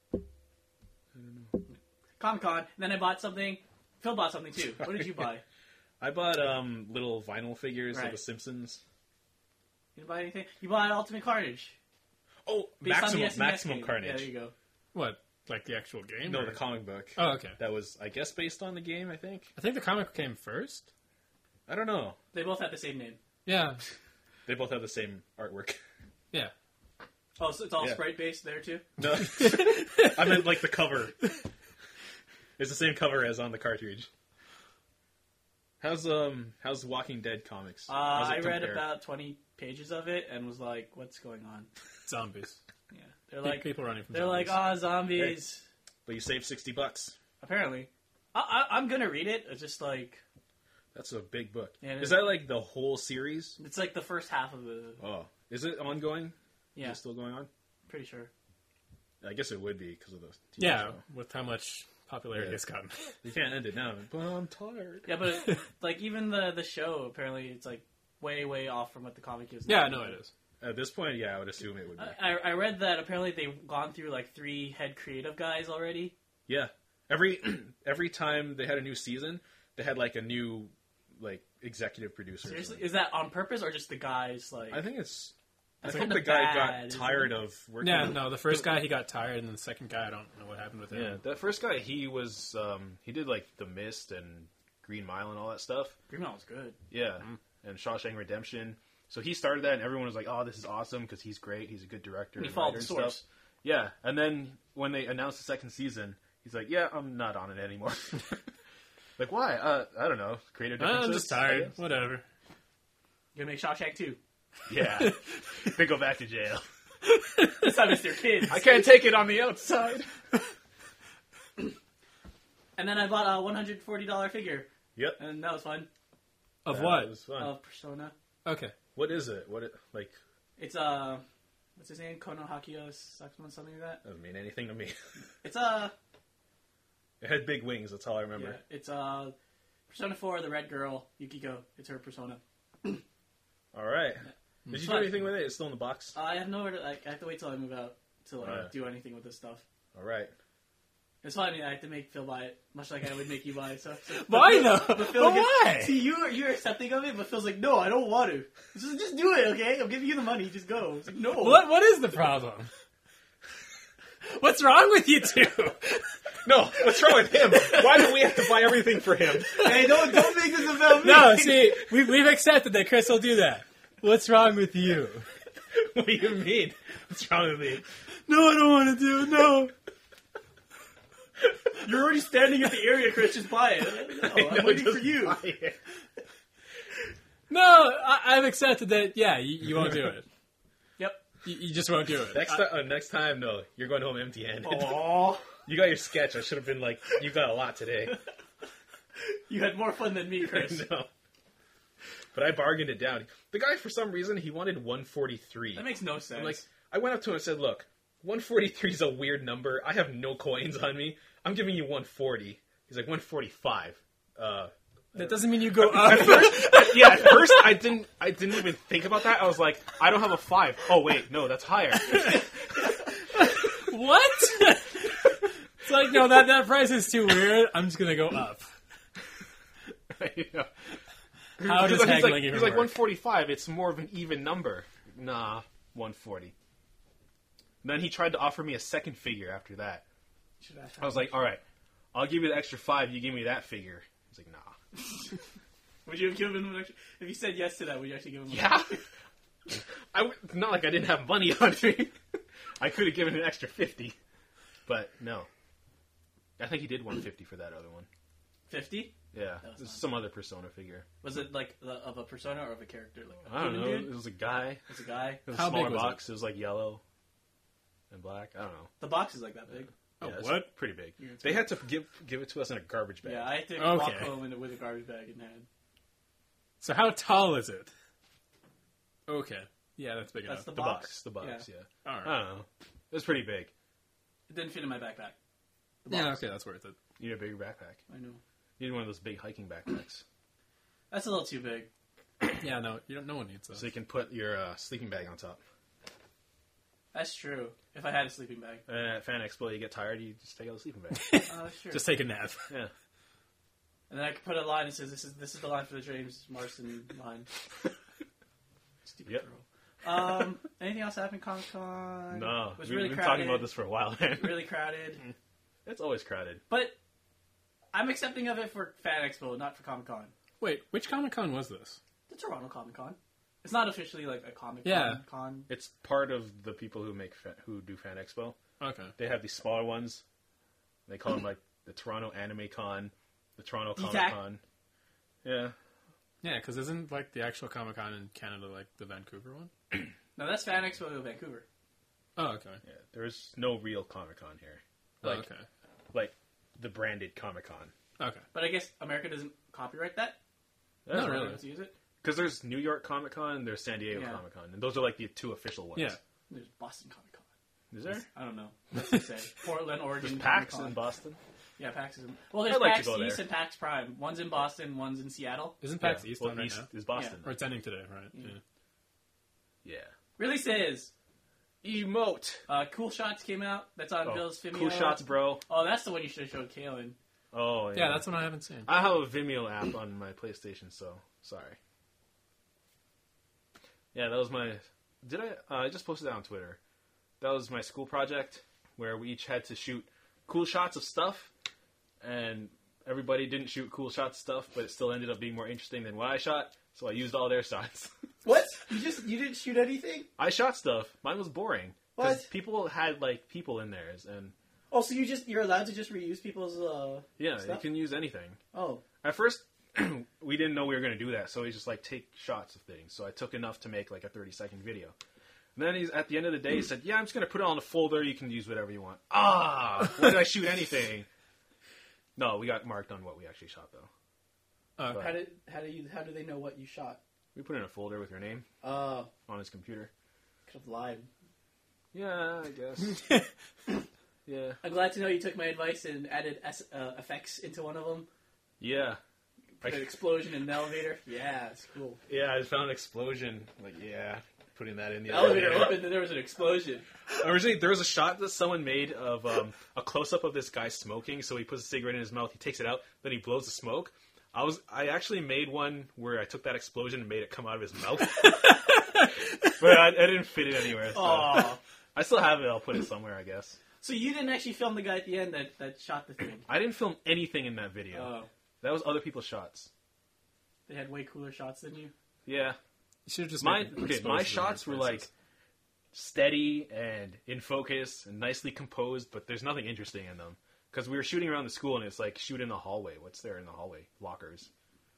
Comic Con. Then I bought something. Phil bought something too. What did you buy? I bought little vinyl figures of Right. The Simpsons. You didn't buy anything? You bought Ultimate Carnage. Oh, Based on the Maximum, SNES Maximum game. Carnage. Yeah, there you go. What? Like the actual game? No, or- the comic book. Oh, okay. That was, I guess, based on the game, I think. I think the comic came first. I don't know. They both have the same name. Yeah. They both have the same artwork. Yeah. Oh, so it's all Yeah. sprite based there too? No, I meant like the cover. It's the same cover as on the cartridge. How's Walking Dead comics? How's it I read compare? about 20 pages of it and was like, what's going on? Zombies. Yeah. They're like, people running from they're zombies. like, zombies. But you saved $60. Apparently. I'm going to read it. It's just like, That's a big book. Yeah, it is is. that like the whole series? it's like the first half of the, Oh, is it ongoing? yeah, Is it still going on? pretty sure. I guess it would be because of the TV Yeah, show. with how much popularity Yeah. it's gotten. You can't end it now. But I'm tired. Yeah, but like even the show, apparently it's like way off from what the comic is. Yeah, no, it is. At this point, yeah, I would assume it would be. I read that apparently they've gone through like 3 head creative guys already. Yeah, every time they had a new season, they had like a new like executive producer. or Seriously, something. is that on purpose or just the guys like? I think it's. I That's think kinda the guy bad, got isn't tired it? of working. Yeah, no, the first guy, he got tired, and the second guy, I don't know what happened with him. Yeah, that first guy, he was he did like The Mist and Green Mile and all that stuff. Green Mile was good. Yeah, and Shawshank Redemption. So he started that, and everyone was like, "Oh, this is awesome because he's great. He's a good director." He and followed writer the and source. stuff. Yeah, and then when they announced the second season, he's like, "Yeah, I'm not on it anymore." Like, why? I don't know. Creative differences. I'm just I tired. guess. Whatever. You're gonna make Shawshank 2. Yeah, they go back to jail. This time it's their kids. I can't take it on the outside. And then I bought a $140 figure, Yep. and that was fun. Of That what? was fun. Of Persona. Okay. What is it? What it like? It's what's his name? Kono Hakio Sakuman, something like that. Doesn't mean anything to me. It's It had big wings. That's all I remember. yeah, it's Persona 4, the red girl, Yukiko. It's her persona. All right. Did you do Fun. anything with it? It's still in the box. I have nowhere to I have to wait till I move out to Right. do anything with this stuff. All right. It's funny. I have to make Phil buy it, much like I would make you buy it. So Why though? But Phil But why? See, you're accepting of it, but Phil's like, no, I don't want to. Just do it, okay? I'm giving you the money. Just go. It's like, no. What is the problem? What's wrong with you two? No, what's wrong with him? Why do we have to buy everything for him? Hey, don't make this about me. No, see, we've accepted that Chris will do that. What's wrong with you? What do you mean? What's wrong with me? No, I don't want to do it. No. You're already standing at the area, Chris. Just buy it. No, I'm No, waiting just for you. buy it. No, I've accepted that, yeah, you won't do it. Yep. You just won't do it. Next time, no, you're going home empty-handed. Aww. You got your sketch. I should have been like, you got a lot today. You had more fun than me, Chris. No. But I bargained it down. The guy, for some reason, he wanted 143. That makes no sense. I'm like, I went up to him and said, look, 143 is a weird number. I have no coins on me. I'm giving you 140. He's like, 145. That doesn't mean you go up. Yeah, at first I didn't even think about that. I was like, I don't have a 5. Oh wait, no, that's higher. What? It's like, no, that price is too weird. I'm just going to go up. Yeah. How does he's haggling like, even he's like work? 145. It's more of an even number. Nah, 140. Then he tried to offer me a second figure after that. I was like, all right, I'll give you the extra 5. You give me that figure. He's like, nah. Would you have given him an extra... If you said yes to that, would you actually give him an Yeah. Not like I didn't have money on me. I could have given an extra 50, but no. I think he did 150 for that other one. 50? Yeah, That was this is fine. some other Persona figure. Was it like of a persona or of a character? Like a I don't human know. dude? It was a guy. It's a guy. It was How a smaller big was it? box. It was like yellow and black. I don't know. The box is like that big. Oh, Yeah, it's what? Pretty big. Yeah, it's They had to give it to us in a garbage bag. Yeah, I had to Okay. walk home with a garbage bag in hand. So how tall is it? Okay. Yeah, that's big That's enough. the the box. box. Yeah. All right. I don't know. It was pretty big. It didn't fit in my backpack. The Yeah, box. okay, that's worth it. You need a bigger backpack. I know. You need one of those big hiking backpacks, That's a little too big. Yeah, no, no one needs that. so you can put your sleeping bag on top. That's true. If I had a sleeping bag. And at Fan Expo, you get tired, you just take out the sleeping bag. Oh, that's true. Just take a nap. Yeah. And then I could put a line that says, "This is the line for the James Marston line." Stupid Yep. girl. Anything else happened? Comic Con. No, It was we've really been crowded. talking about this for a while. Man. Really crowded. It's always crowded. But I'm accepting of it for Fan Expo, not for Comic Con. Wait, which Comic Con was this? The Toronto Comic Con. It's not officially like a Comic Yeah. Con. It's part of the people who who do Fan Expo. Okay. They have these smaller ones. They call them like the Toronto Anime Con, the Toronto DTAC. Comic Con. Yeah. Yeah, because isn't like the actual Comic Con in Canada like the Vancouver one? No, that's Fan Expo in Vancouver. Oh, okay. Yeah. There's no real Comic Con here. Oh, Like, okay. like the branded Comic Con. Okay. But I guess America doesn't copyright that. Not really. Let's use it. Because there's New York Comic Con and there's San Diego Yeah. Comic Con. And those are like the two official ones. Yeah. There's Boston Comic Con. Is there? I don't know. What's it say? Portland, Oregon. There's PAX Comic-Con. in Boston. Yeah, PAX is in. Well, there's I'd like to PAX go East there. and PAX Prime. One's in Boston, one's in Seattle. Isn't PAX Yeah. East Well, on right East now? is Boston. Or it's ending today, right? Yeah. Yeah. Yeah. Releases. Emote. Cool Shots came out. That's on Oh, Bill's Vimeo. Cool Shots, bro. Oh, that's the one you should have showed Kalen. Oh, Yeah, that's one I haven't seen. I have a Vimeo app on my PlayStation, so sorry. Yeah, that was my. Did I just posted that on Twitter. That was my school project where we each had to shoot cool shots of stuff, and everybody didn't shoot cool shots of stuff, but it still ended up being more interesting than what I shot. So I used all their shots. What? You didn't shoot anything? I shot stuff. Mine was boring. 'Cause What? people had like people in theirs, and Oh, so you're allowed to just reuse people's yeah, stuff? you can use anything. Oh. At first, we didn't know we were going to do that, so we just like take shots of things. So I took enough to make like a 30-second video. And then he's at the end of the day, he said, "Yeah, I'm just going to put it on a folder. You can use whatever you want." Ah, why did I shoot anything? No, we got marked on what we actually shot though. Oh, How do they know what you shot? We put it in a folder with your name Oh, on his computer. could have lied. Yeah, I guess. Yeah, I'm glad to know you took my advice and added effects into one of them. yeah, Put an explosion in the elevator. Yeah, it's cool. yeah. I found an explosion. Like, yeah, putting that in the The elevator opened and there was an explosion. Originally, there was a shot that someone made of a close-up of this guy smoking. So he puts a cigarette in his mouth, he takes it out, then he blows the smoke. I actually made one where I took that explosion and made it come out of his mouth, but I didn't fit it anywhere. So. Oh, I still have it. I'll put it somewhere, I guess. so you didn't actually film the guy at the end that shot the thing? I didn't film anything in that video. Oh, That was other people's shots. they had way cooler shots than you. Yeah, you should have just my made it exposed my to the shots right were places. like steady and in focus and nicely composed, but there's nothing interesting in them. Because we were shooting around the school, and it's like, shoot in the hallway. What's there in the hallway? Lockers.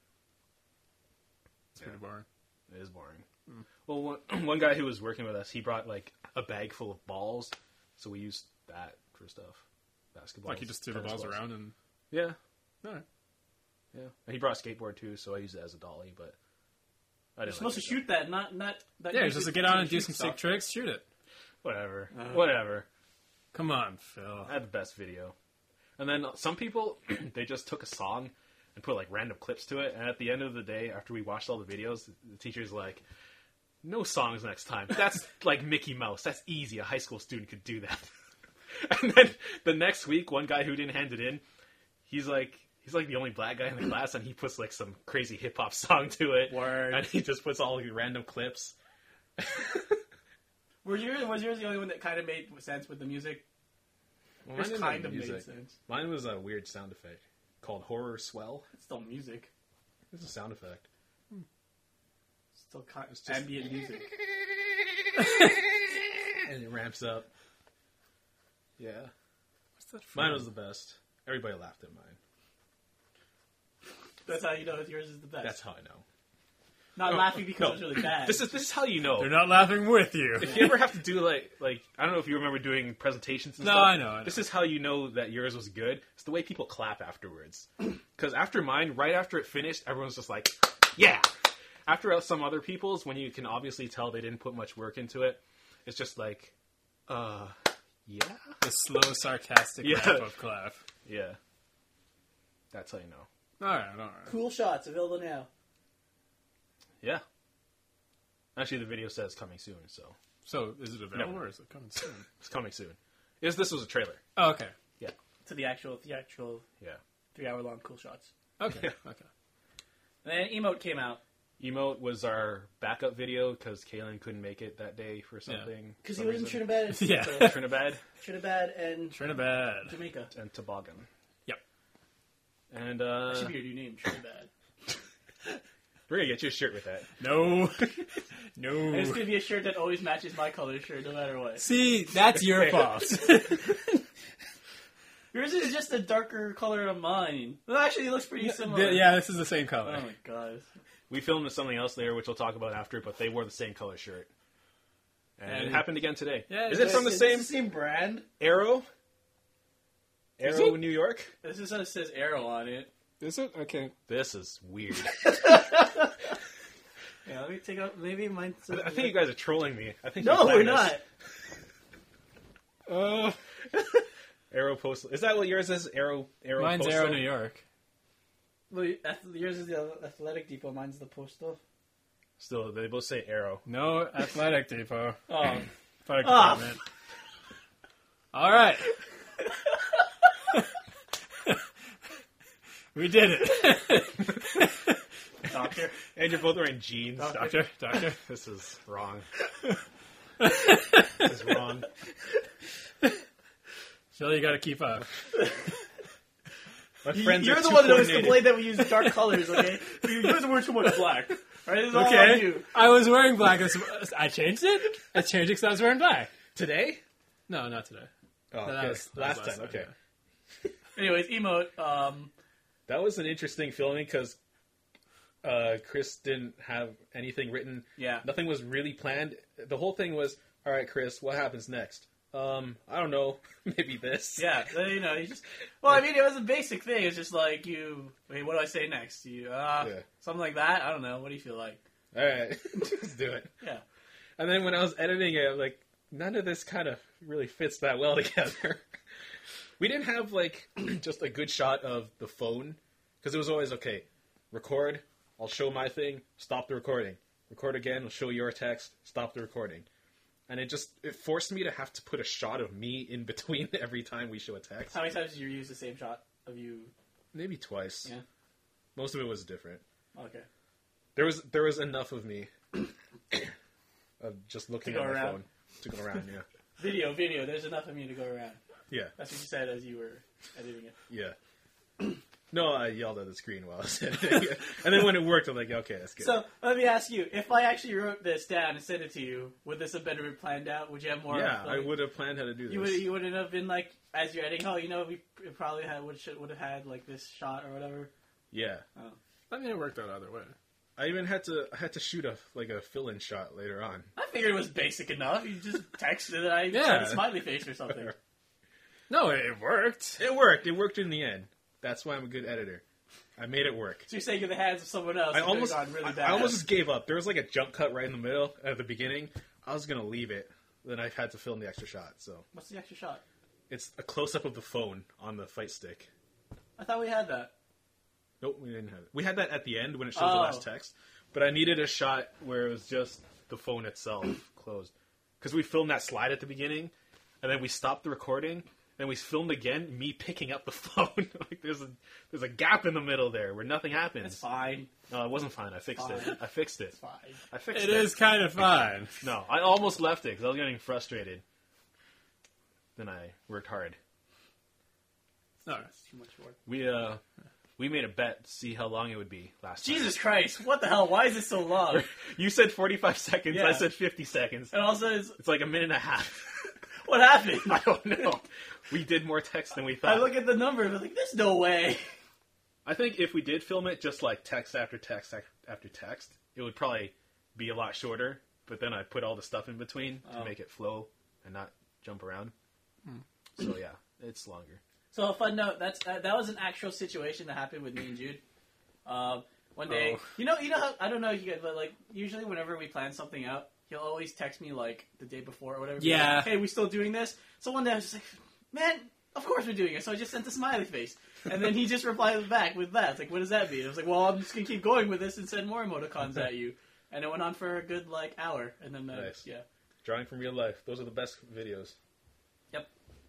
It's pretty boring. It is boring. Well, one guy who was working with us, he brought like a bag full of balls, so we used that for stuff. Basketball. Like you just threw the balls around and Yeah, alright. yeah. And he brought a skateboard too, so I used it as a dolly, but I You're didn't. supposed like to shoot that, not that. Yeah, you just to should- get on and do shoot some stuff. sick tricks, shoot it. Whatever. Uh-huh. Whatever. Come on, Phil. I had the best video. And then some people, they just took a song and put like random clips to it. And at the end of the day, after we watched all the videos, the teacher's like, "No songs next time. That's like Mickey Mouse. That's easy. A high school student could do that." And then the next week, one guy who didn't hand it in, he's like the only black guy in the class, and he puts like some crazy hip hop song to it. Word. And he just puts all the random clips. Was yours the only one that kind of made sense with the music? Well, Yours mine didn't kind have of made music. sense. Mine was a weird sound effect called Horror Swell. It's still music. It's a sound effect. It's still kind of It's just- ambient music. And it ramps up. Yeah. What's that from? Mine was the best. Everybody laughed at mine. That's how you know yours is the best. That's how I know. Not laughing because No. it was really bad. This is how you know. They're not laughing with you. If you ever have to do like I don't know if you remember doing presentations and No, stuff. I know. This is how you know that yours was good. It's the way people clap afterwards. Because after mine, right after it finished, everyone's just like, "Yeah." After some other people's, when you can obviously tell they didn't put much work into it, it's just like, yeah, The slow, sarcastic Yeah. wrap-up clap. yeah. That's how you know. Alright, alright. Cool shots available now. Yeah. Actually, the video says coming soon, so So, is it available No. or is it coming soon? it's coming soon. This was a trailer. Oh, okay. To the actual Yeah. 3-hour-long cool shots. Okay. Yeah. Okay. And then Emote came out. Emote was our backup video because Kaylin couldn't make it that day for something. Because some he was in reason. Trinidad. Yeah. Trinidad Trinidad and Trinidad. Jamaica. and Toboggan. Yep. And That should be your new name, Trinidad. we're gonna get you a shirt with that. No. No. And it's going to be a shirt that always matches my color shirt, no matter what. See, that's your fault. Yours is just a darker color than mine. Well, actually, it looks pretty similar. Yeah, this is the same Oh color. my god. We filmed something else there, which we'll talk about after. But they wore the same color shirt, and it And- happened again today. Yeah, is it from the Is same this the same brand? Arrow? Is Arrow, it? New York. This is it says Arrow on it. Is it? Okay. This is weird. Yeah, let me take out. Maybe mine says. I think you guys are trolling me. I think No, you're we're planning not. this. Arrow Postal. Is that what yours is? Arrow. Mine's Postal? Arrow, New York. Well, yours is the Athletic Depot. Mine's the Postal. Still, they both say Arrow. No Athletic Depot. Oh, Athletic Ah. Department. All right. We did it. doctor. And you're both wearing jeans. Doctor. This is wrong. This is wrong. Phil, you got to keep up. My friends You're are the too one that always coordinated. complained that we use dark colors, okay? You guys wear too much black. Right? This is all on Okay, you. I was wearing black. I changed it. I changed it because I was wearing black. Today? No, not today. Oh, That okay. was last time. Okay. yeah. Anyways, emote. That was an interesting filming because Chris didn't have anything written. Yeah. Nothing was really planned. The whole thing was, all right, Chris, what happens next? I don't know. Maybe this. Yeah, you know, you just. Well, I mean, it was a basic thing. It's just like Wait, what do I say next? Something like that. I don't know. What do you feel like? All right, let's do it. Yeah. And then when I was editing it, like none of this kind of really fits that well together. We didn't have like just a good shot of the phone because it was always okay. Record. I'll show my thing. Stop the recording. Record again. I'll show your text. Stop the recording. And it forced me to have to put a shot of me in between every time we show a text. How many times did you use the same shot of you? Maybe twice. Yeah. Most of it was different. Okay. There was enough of me of just looking To at go my around. phone to go around. Yeah. Video. There's enough of me to go around. Yeah. That's what you said as you were editing it. Yeah. No, I yelled at the screen while I was editing it. And then when it worked, I'm like, okay, that's good. So let me ask you: if I actually wrote this down and sent it to you, would this have better been planned out? Would you have more? yeah, like, I would have planned how to do this. You wouldn't have been like as you're editing. Oh, you know, we probably would have had like this shot or whatever. Yeah. I mean, it worked out either way. I even had to shoot a fill-in shot later on. I figured it was basic enough. You just texted and I Yeah. said a smiley face or something. No, it worked. It worked. It worked in the end. That's why I'm a good editor. I made it work. So you're saying in the hands of someone else, I it almost, gone really I bad. almost just gave up. There was like a jump cut right in the middle at the beginning. I was gonna leave it. Then I had to film the extra shot. So What's the extra shot? it's a close-up of the phone on the fight stick. I thought we had that. Nope, we didn't have it. We had that at the end when it shows the Oh. last text. But I needed a shot where it was just the phone itself closed. Because we filmed that slide at the beginning, and then we stopped the recording, then we filmed again, me picking up the phone. Like there's a gap in the middle there where nothing happens. It's fine. No, it wasn't fine. I fixed it. Fine. I fixed it. It's fine. I fixed It it. is kind of fine. No, I almost left it because I was getting frustrated. Then I worked hard. No, It's too much work. We made a bet to see how long it would be last time. Jesus Christ! What the hell? Why is it so long? You said 45 seconds. Yeah. I said 50 seconds. And also, It's like a minute and a half. what happened? I don't know. We did more text than we thought. I look at the number and I'm like, there's no way. I think if we did film it just like text after text after text, it would probably be a lot shorter. But then I put all the stuff in between to Oh. make it flow and not jump around. So yeah, it's longer. So a fun note. That was an actual situation that happened with me and Jude. One day, Oh. you know how I don't know you guys, but like usually whenever we plan something out, he'll always text me like the day before or whatever. be Yeah. like, hey, we still doing this? So one day I was just like, man, of course we're doing it. So I just sent a smiley face, and then he just replied back with that. It's like, what does that mean? I was like, well, I'm just gonna keep going with this and send more emoticons at you. And it went on for a good like hour, and then Nice. yeah. Drawing from real life. Those are the best videos. Yep.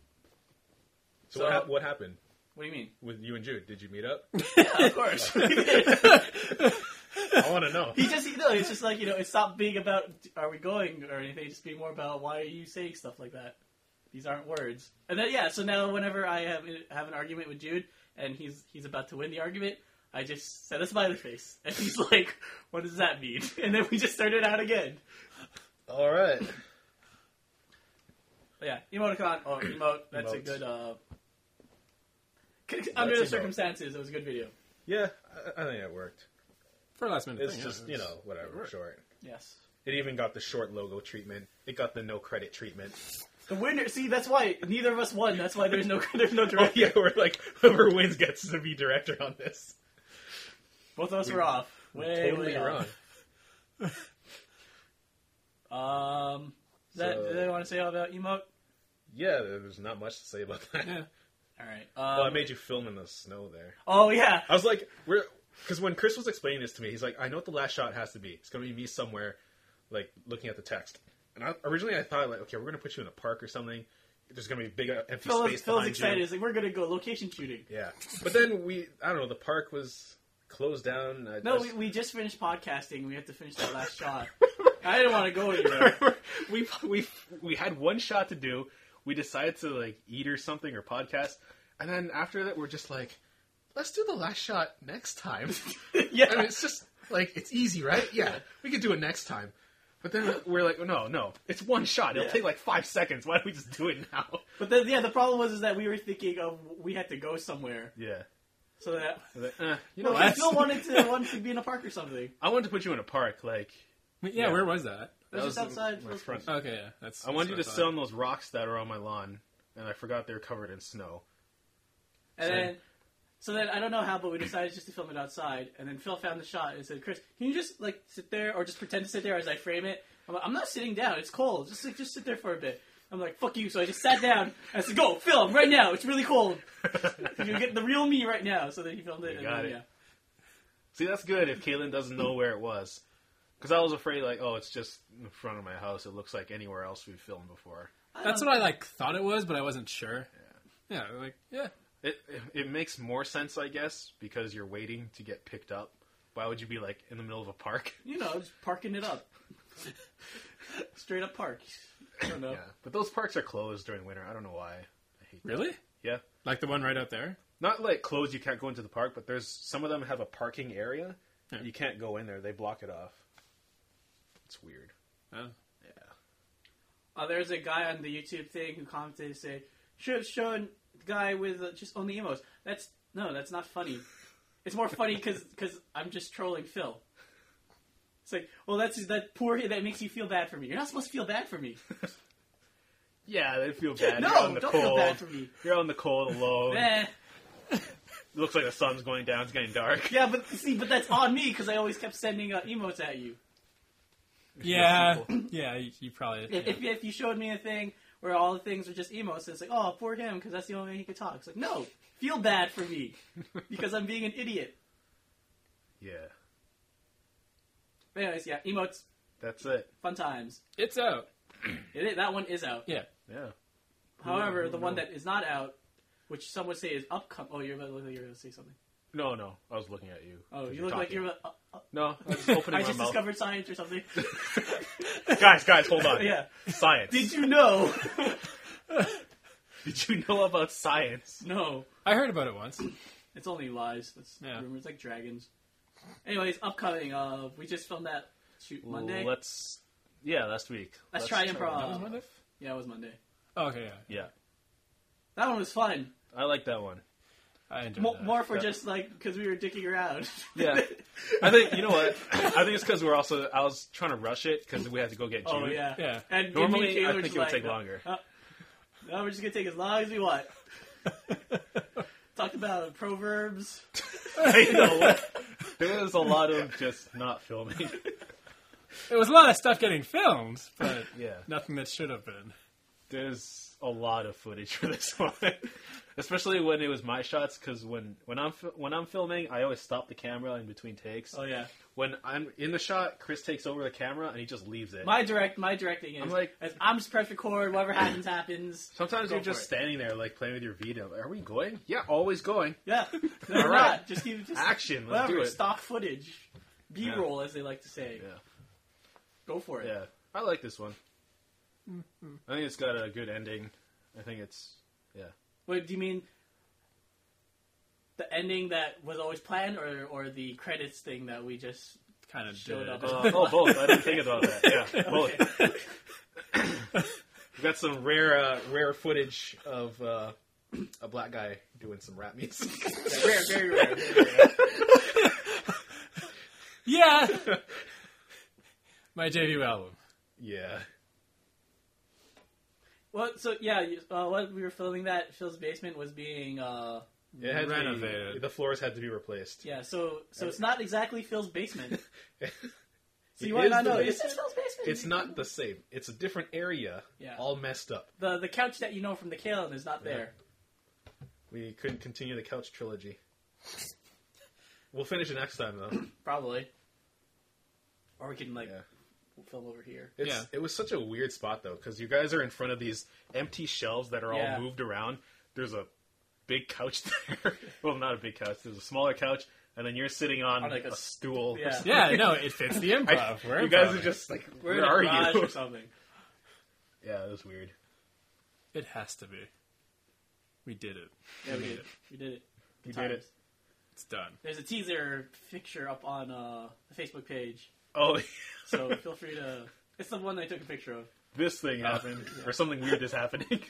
So, So- what happened What do you mean? with you and Jude? Did you meet up? Yeah, of course. We did. I want to know. It's just like, it stopped being about, are we going or anything, just be more about, why are you saying stuff like that? These aren't words. And then, yeah, so now whenever I have an argument with Jude, and he's about to win the argument, I just send a smiley face. And he's like, what does that mean? And then we just started out again. All right. But yeah, emoticon, or emote, that's a Emotes. good, under the emote. circumstances, it was a good video. Yeah, I think it worked. for a last minute It's thing. just, yeah, whatever, worked. short. Yes. It even got the short logo treatment. It got the no credit treatment. The winner, see, that's why neither of us won. That's why there's no Oh director. yeah, we're like, whoever wins gets to be director on this. Both of us were off. Way, Totally way wrong. off. Do they want to say all about emote? Yeah, there's not much to say about that. Yeah. All right. Well, I made you film in the snow there. Oh yeah. I was like, because when Chris was explaining this to me, he's like, I know what the last shot has to be. It's going to be me somewhere, like, looking at the text. And originally I thought, like, okay, we're going to put you in a park or something. There's going to be a big empty space Phil's behind excited. you. He's like, we're gonna go location shooting. Yeah. But then I don't know, the park was closed down. No, we just finished podcasting. We have to finish that last shot. I didn't want to go anywhere. we had one shot to do. We decided to like eat or something or podcast, and then after that we're just like, let's do the last shot next time. Yeah. I mean, it's just like it's easy, right? Yeah, we could do it next time. But then we're like, no, it's one shot. It'll take like 5 seconds. Why don't we just do it now? But then, the problem was that we were thinking of we had to go somewhere, Yeah. so that You know well, what? Phil wanted to be in a park or something. I wanted to put you in a park. Like, Yeah, where was that? It was just was outside. my front. Okay, yeah, that's. I wanted you to that's what sit on those rocks that are on my lawn, and I forgot they were covered in snow. And then I don't know how, but we decided just to film it outside. And then Phil found the shot and said, "Chris, can you just like sit there or just pretend to sit there as I frame it?" I'm like, "I'm not sitting down. It's cold. Just sit there for a bit." I'm like, "Fuck you!" So I just sat down. And I said, "Go film right now. It's really cold. You're getting the real me right now." So then he filmed it. You got then, it. Yeah. See, that's good if Caitlin doesn't know where it was. Because I was afraid, like, oh, it's just in front of my house. It looks like anywhere else we've filmed before. That's what I like thought it was, but I wasn't sure. Yeah, yeah. It makes more sense, I guess, because you're waiting to get picked up. Why would you be, like, in the middle of a park? You know, just parking it up. Straight up park. I don't know. Yeah. But those parks are closed during winter. I don't know why. I hate that. Really? Yeah. Like the one right out there? Not, like, closed, you can't go into the park, but there's some of them have a parking area. Yeah. You can't go in there. They block it off. It's weird. Oh. Yeah. There's a guy on the YouTube thing who commented and said, "Should have shown the guy with just only emotes." That's not funny. It's more funny because I'm just trolling Phil. It's like, well, that makes you feel bad for me. You're not supposed to feel bad for me. Yeah, they feel bad. No, You're on the don't cold. feel bad for me. You're on the cold alone. Eh. It looks like the sun's going down. It's getting dark. Yeah, but that's on me because I always kept sending emotes at you. Yeah, yeah. You probably. If you showed me a thing where all the things are just emotes, it's like, oh, poor him because that's the only way he could talk. It's like, no, feel bad for me because I'm being an idiot. Yeah. But anyways, yeah, emotes, That's it. fun times. It's out. That one is out. Yeah. Yeah. However, who the one knows? that is not out, which some would say is upcoming. Oh, you're about to say something. No, I was looking at you. Oh, 'Cause you look like talking. you're. No, I was just opening I my just mouth. discovered science or something. Guys, hold on. Yeah. Science. Did you know? Did you know about science? No, I heard about it once. it's only lies. That's Yeah. rumors like dragons. Anyways, upcoming. We just filmed that shoot Monday. Last week. Let's try improv. That was Monday? Yeah, it was Monday. Oh, okay, yeah. Yeah. That one was fun. I like that one. I enjoyed that. More for Yeah. just like because we were dicking around. Yeah. I think, you know what? I think it's because I was trying to rush it because we had to go get Jude. Oh yeah. Yeah. And me and Normally, Taylor I were think just it would like, take longer. No, we're just gonna take as long as we want. Talked about proverbs. I know. There was a lot of just not filming. There was a lot of stuff getting filmed, but Yeah. nothing that should have been. There's a lot of footage for this one, especially when it was my shots. Because when I'm filming, I always stop the camera in between takes. Oh yeah. When I'm in the shot, Chris takes over the camera and he just leaves it. My directing is I'm just press record. Whatever happens, happens. Sometimes Go you're for just it. standing there like playing with your Vita. Are we going? Yeah, always going. Yeah. No, we're right. not. Just keep Action. Let's whatever. do it. Stock footage. B-roll, as they like to say. Yeah. Go for it. Yeah, I like this one. I think it's got a good ending. I think it's Wait, do you mean the ending that was always planned, or the credits thing that we just Kind of showed did. up? both. I didn't think about that. Yeah, both. We got some rare footage of a black guy doing some rap music. Rare, very rare. Very rare. Yeah! My debut album. Yeah. Well, so yeah, what we were filming that Phil's basement was being It had Renovated. the floors had to be replaced. yeah. So it's not exactly Phil's basement. So you It might is not the know. Is basement. this Phil's basement? It's not the same. It's a different area, Yeah. all messed up. The couch that you know from the Kalen is not there. We couldn't continue the couch trilogy. We'll finish it next time, though. Probably. Or we can Yeah. film over here. Yeah. It was such a weird spot, though, because you guys are in front of these empty shelves that are Yeah. all moved around. There's a big couch there. Well, not a big couch. There's a smaller couch, and then you're sitting on like a a stool. yeah. Yeah, no, it fits the improv. We're You guys are improvising. just like, We're where in a are garage you? or something. Yeah, it was weird. It has to be. We did it. Yeah, we did it. We did it. We Good did it. times. It's done. There's a teaser picture up on the Facebook page, Oh, so feel free to. It's the one I took a picture of. this thing happened, or something weird is happening.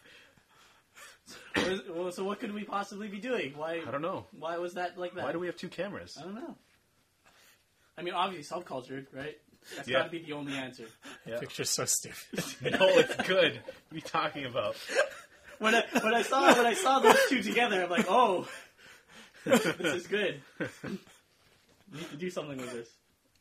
Well, so what could we possibly be doing? Why? I don't know. Why was that like that? Why do we have two cameras? I don't know. I mean, obviously subcultured, right? That's Yeah. got to be the only answer. Yeah. Picture's so stupid. No, it's good. What are you talking about? When I saw those two together, I'm like, oh, this is good. We need to do something with this.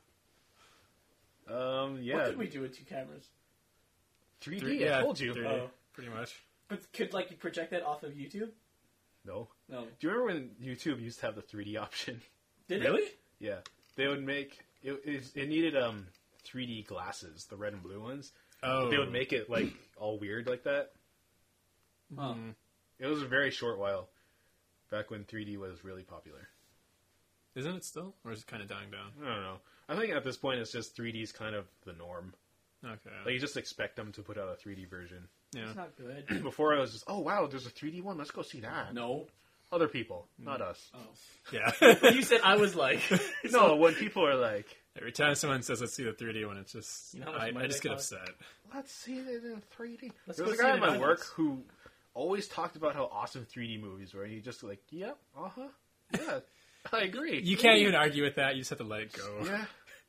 Yeah. What could we do with two cameras? 3D, I told you. 3D, Oh. pretty much. But could you project that off of YouTube? No. No. Do you remember when YouTube used to have the 3D option? Did Really? it? Yeah. They would make... It needed 3D glasses, the red and blue ones. Oh. They would make it, like, all weird like that. Oh. It was a very short while, back when 3D was really popular. Isn't it still? Or is it kind of dying down? I don't know. I think at this point it's just 3D's kind of the norm. Okay. Like, you just expect them to put out a 3D version. yeah. It's not good. Before I was just, oh wow, there's a 3D one, let's go see that. No. Other people, not us. Oh. Yeah. You said I was like. No, when people are like, Every time someone says, let's see the 3D one, it's just, You know how much I money just they get cost? upset. let's see it in 3D. Let's There go was a see guy it at in my work IMAX. who always talked about how awesome 3D movies were. He just like, yep, yeah, I agree. You can't even argue with that. You just have to let it go. Yeah.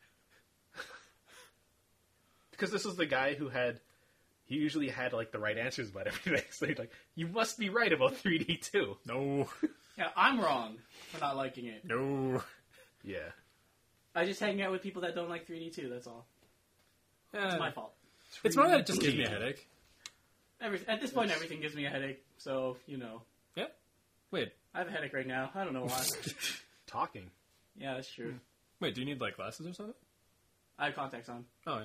Because this is the guy who he usually had like the right answers about everything. So he's like, you must be right about 3D too. No. Yeah, I'm wrong for not liking it. No. Yeah. I just hang out with people that don't like 3D too. That's all. It's my fault. It's more that it just gives me a headache. At this point, everything gives me a headache. So Yep. Wait. I have a headache right now. I don't know why. Talking. Yeah, that's true. Wait, do you need, like, glasses or something? I have contacts on. Oh, yeah.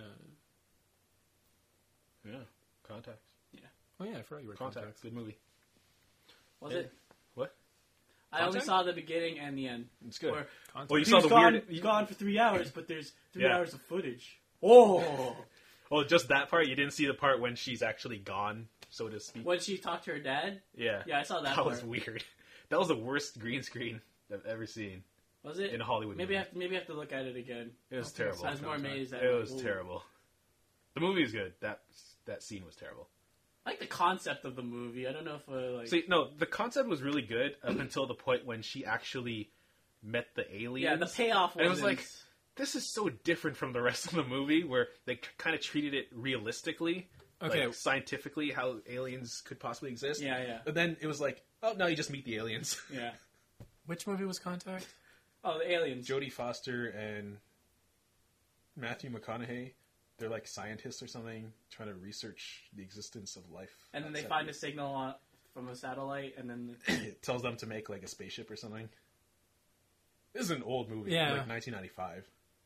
Yeah. Contacts. Oh, yeah, I forgot you were Contacts. contacts. Good movie. Was Yeah. it? What? I only Contact? saw the beginning and the end. It's good. Or, Contacts. Well, you he saw was the gone, weird. gone for 3 hours, but there's 3 Yeah. hours of footage. Oh! Oh, just that part. You didn't see the part when she's actually gone, so to speak. When she talked to her dad? Yeah. Yeah, I saw that That part. was weird. That was the worst green screen I've ever seen Was it? in a Hollywood Maybe movie. I have to look at it again. It was terrible. I was more amazed at It was ooh. terrible. The movie is good. That scene was terrible. I like the concept of the movie. I don't know if See, no, the concept was really good up until the point when she actually met the aliens. yeah, the payoff And it wasn't... was like, this is so different from the rest of the movie, where they kind of treated it realistically, Okay. like scientifically, how aliens could possibly exist. Yeah. But then it was like, oh, now you just meet the aliens. Yeah. Which movie was Contact? Oh, the aliens. Jodie Foster and Matthew McConaughey. They're like scientists or something trying to research the existence of life. And then they outside find a of signal from a satellite, and then... it. It tells them to make like a spaceship or something. This is an old movie, Yeah. like 1995.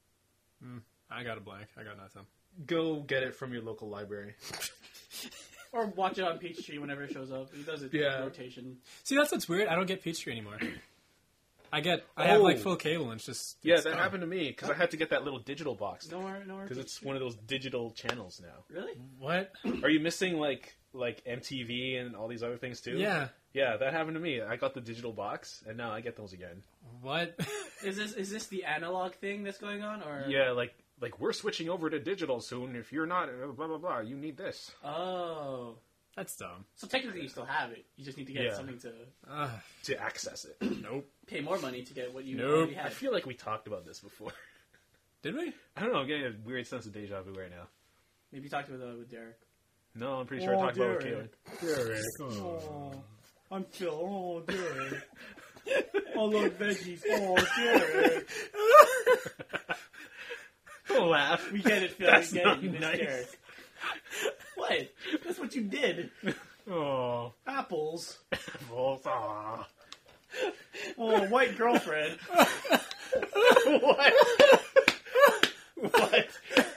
I got a blank. I got nothing. Go get it from your local library. Or watch it on Peachtree whenever it shows up. He does it Yeah. rotation. See, that's what's weird. I don't get Peachtree anymore. I have, like, Oh. full cable, and it's just... Yeah, it's that gone. happened to me, because I had to get that little digital box. No more Because it's one of those digital channels now. Really? What? Are you missing, like MTV and all these other things, too? Yeah. Yeah, that happened to me. I got the digital box, and now I get those again. What? Is this the analog thing that's going on, or? Yeah, like we're switching over to digital soon. If you're not, blah blah blah, you need this. Oh. That's dumb. So technically you still have it. You just need to get Yeah. something to To access it. Nope. pay more money to get what you Nope. already I have. feel like we talked about this before. Did we? I don't know. I'm getting a weird sense of deja vu right now. Maybe you talked with Derek. No, I'm pretty sure I talked about it with Derek. Caitlin. Oh, I'm Phil. Oh, Derek. I love veggies. Oh, Derek. Don't laugh. We get it, Phil. That's we get not it. You missed nice. Derek. What? That's what you did. Oh, Apples. Aw. Oh, white girlfriend. What? What?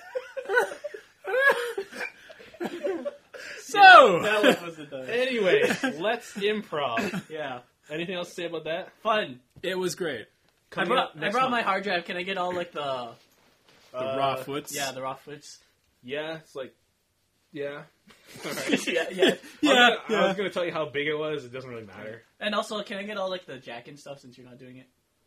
So! That one wasn't done. Anyway, let's improv. Yeah. Anything else to say about that? Fun. It was great. I Coming up brought next my month. hard drive. Can I get all like the The raw foots. yeah the raw foots? Yeah, it's like, yeah. yeah. Yeah, I was gonna tell you how big it was. It doesn't really matter. And also, can I get all like the jack and stuff since you're not doing it?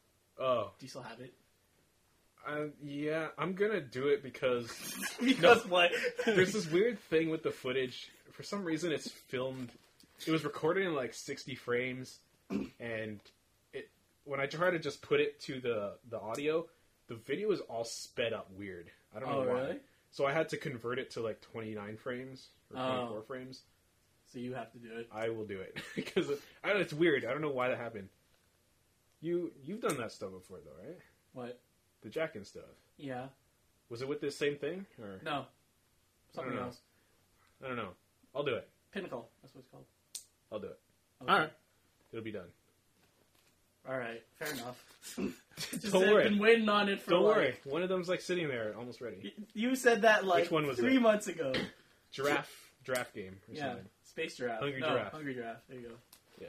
Oh, Do you still have it? yeah, I'm gonna do it because Because what? there's this weird thing with the footage. For some reason, it's filmed. It was recorded in like 60 frames, and when I try to just put it to the audio, the video is all sped up weird. I don't know why. Really? So I had to convert it to like 29 frames or 24 frames. So you have to do it. I will do it because I don't know, it's weird. I don't know why that happened. You've done that stuff before though, right? What? The jacking stuff. Yeah. Was it with this same thing or No. Something know. else. I don't know. I'll do it. Pinnacle. That's what it's called. I'll do it. Okay. All right. It'll be done. All right. Fair enough. Just Don't I've worry. been waiting on it for Don't like, worry. One of them's like sitting there, almost ready. You said that like Which one was 3 it? months ago. Draft game or Yeah. something. Space Giraffe. Hungry no, Giraffe. Hungry Giraffe. There you go. Yeah.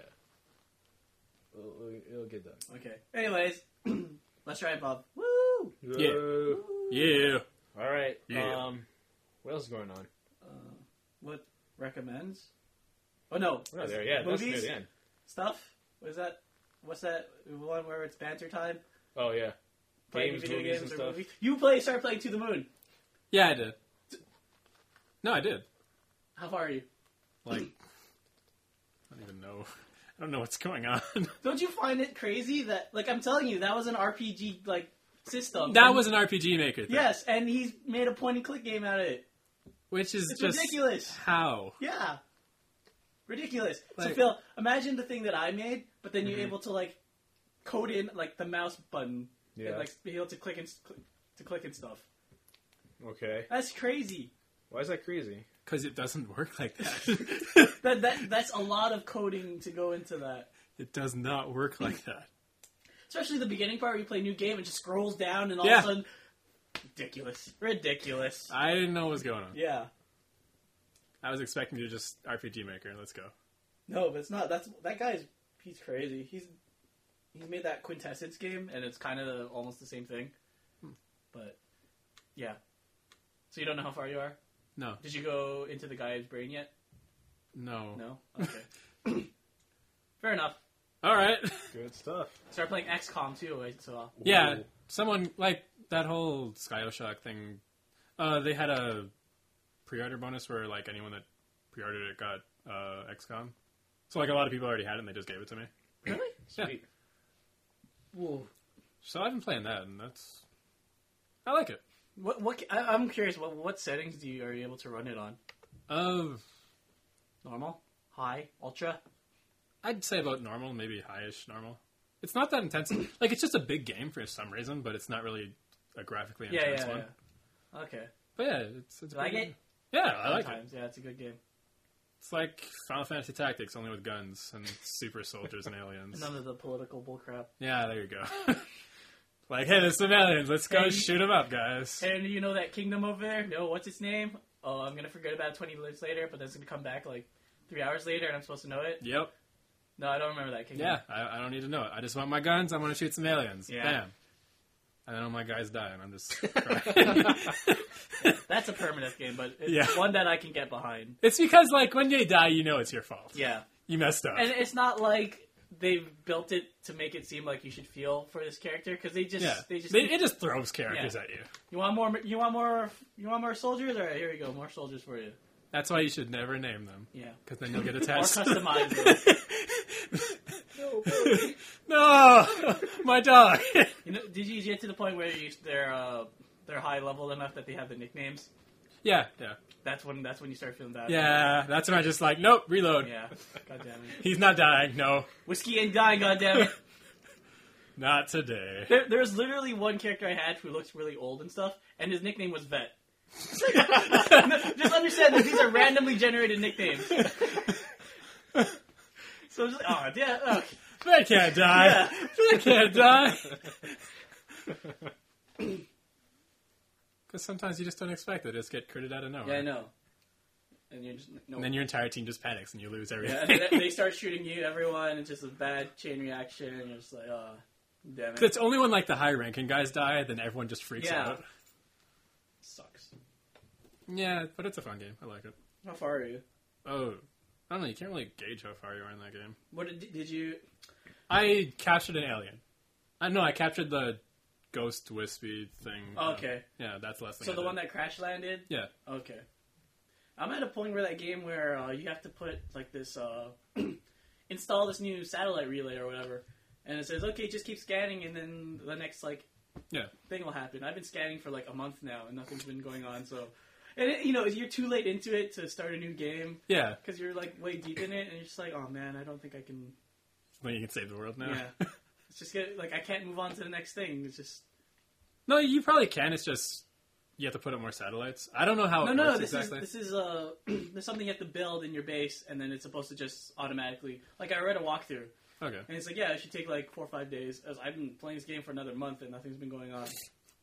It'll get done. Okay. Anyways, let's try it, Bob. Woo! Yeah. Whoa. Yeah. All right. Yeah. What else is going on? What recommends? Oh no. We're not there. Yeah, that's near Movies? the end. Stuff? What is that? What's that one where it's banter time? Oh yeah. Playing Games, video movies, games and or stuff. movies? You start playing To the Moon. Yeah, I did. No, I did. How far are you? Like, I don't even know. I don't know what's going on. Don't you find it crazy that, like, I'm telling you, that was an RPG, like, system. That And- was an RPG Maker thing. Yes, and he's made a point-and-click game out of it. Which is It's just... ridiculous. How? Yeah. Ridiculous. So, Like- Phil, imagine the thing that I made, but then you're Mm-hmm. able to, like, code in, like, the mouse button. Yeah. And, like, be able to click and stuff. Okay. That's crazy. Why is that crazy? Because it doesn't work like that. That's a lot of coding to go into that. It does not work like that. Especially the beginning part where you play a new game and just scrolls down and all Yeah. of a sudden... Ridiculous. I didn't know what was going on. Yeah. I was expecting you to just RPG Maker. Let's go. No, but it's not. That guy's... He's crazy. He's made that Quintessence game, and it's kind of almost the same thing. But, yeah. So you don't know how far you are? No. Did you go into the guy's brain yet? No. No? Okay. Fair enough. All right. Good stuff. Start playing XCOM too, I saw. Yeah. Ooh. Someone, like, that whole Skylshock thing, they had a pre-order bonus where, like, anyone that pre-ordered it got XCOM. So, like, a lot of people already had it and they just gave it to me. Really? Yeah. Sweet. Whoa. So I've been playing that, and that's... I like it. I'm curious, what settings are you able to run it on? Normal? High? Ultra? I'd say about normal, maybe high-ish normal. It's not that intense. Like, it's just a big game for some reason, but it's not really a graphically intense one. Yeah. Okay. But yeah, it's Like pretty it? good. Yeah, I like it. Sometimes. Yeah, it's a good game. It's like Final Fantasy Tactics, only with guns and super soldiers and aliens. None of the political bullcrap. Yeah, there you go. Like, hey, there's some aliens. Let's go Hey. shoot them up, guys. And you know that kingdom over there? No, what's its name? Oh, I'm going to forget about it 20 minutes later, but then it's going to come back like 3 hours later and I'm supposed to know it? Yep. No, I don't remember that kingdom. Yeah, I don't need to know it. I just want my guns. I want to shoot some aliens. Yeah. Bam. And then all my guys die, and I'm just crying. That's a permanent game, but it's Yeah. one that I can get behind. It's because, like, when you die, you know it's your fault. Yeah. You messed up. And it's not like they've built it to make it seem like you should feel for this character because they just Yeah, it it just throws characters Yeah. at you. you want more soldiers? All right, here we go, more soldiers for you. That's why you should never name them, Yeah, because then you'll get or attached. customize them. No, my dog. You know, did you get to the point where they're high level enough that they have the nicknames? yeah. That's when you start feeling bad. Yeah, that's when I just like, nope, reload. Yeah. God damn it. He's not dying, no. Whiskey ain't dying. God damn it. Not today. There's literally one character I had who looks really old and stuff, and his nickname was Vet. Just understand that these are randomly generated nicknames. So it's like, oh yeah, okay. That can't die. Yeah. That can't die. Because sometimes you just don't expect it. Just get critted out of nowhere. Yeah, I know. And you're just no. And then your entire team just panics and you lose yeah, everything. and then they start shooting you, everyone. It's just a bad chain reaction, and you're just like, oh, damn it. It's only when like the high ranking guys die, then everyone just freaks Yeah. out. Sucks. Yeah, but it's a fun game. I like it. How far are you? Oh, I don't know. You can't really gauge how far you are in that game. What did you? I captured an alien. I know I captured the ghost wispy thing. Okay. Yeah, that's the last thing. So I the did. one that crash landed? Yeah. Okay. I'm at a point where that game where you have to put like this, install this new satellite relay or whatever, and it says, okay, just keep scanning, and then the next like Yeah. thing will happen. I've been scanning for like a month now, and nothing's been going on. So, and you're too late into it to start a new game Yeah. because you're like way deep in it, and you're just like, oh man, I don't think I can. When you can save the world now. Yeah. It's just I can't move on to the next thing. It's just. No, you probably can. It's just you have to put up more satellites. I don't know how it No. works This exactly. is there's something you have to build in your base, and then it's supposed to just automatically. Like I read a walkthrough, Okay. and it's like, yeah, it should take like 4 or 5 days. As I've been playing this game for another month, and nothing's been going on.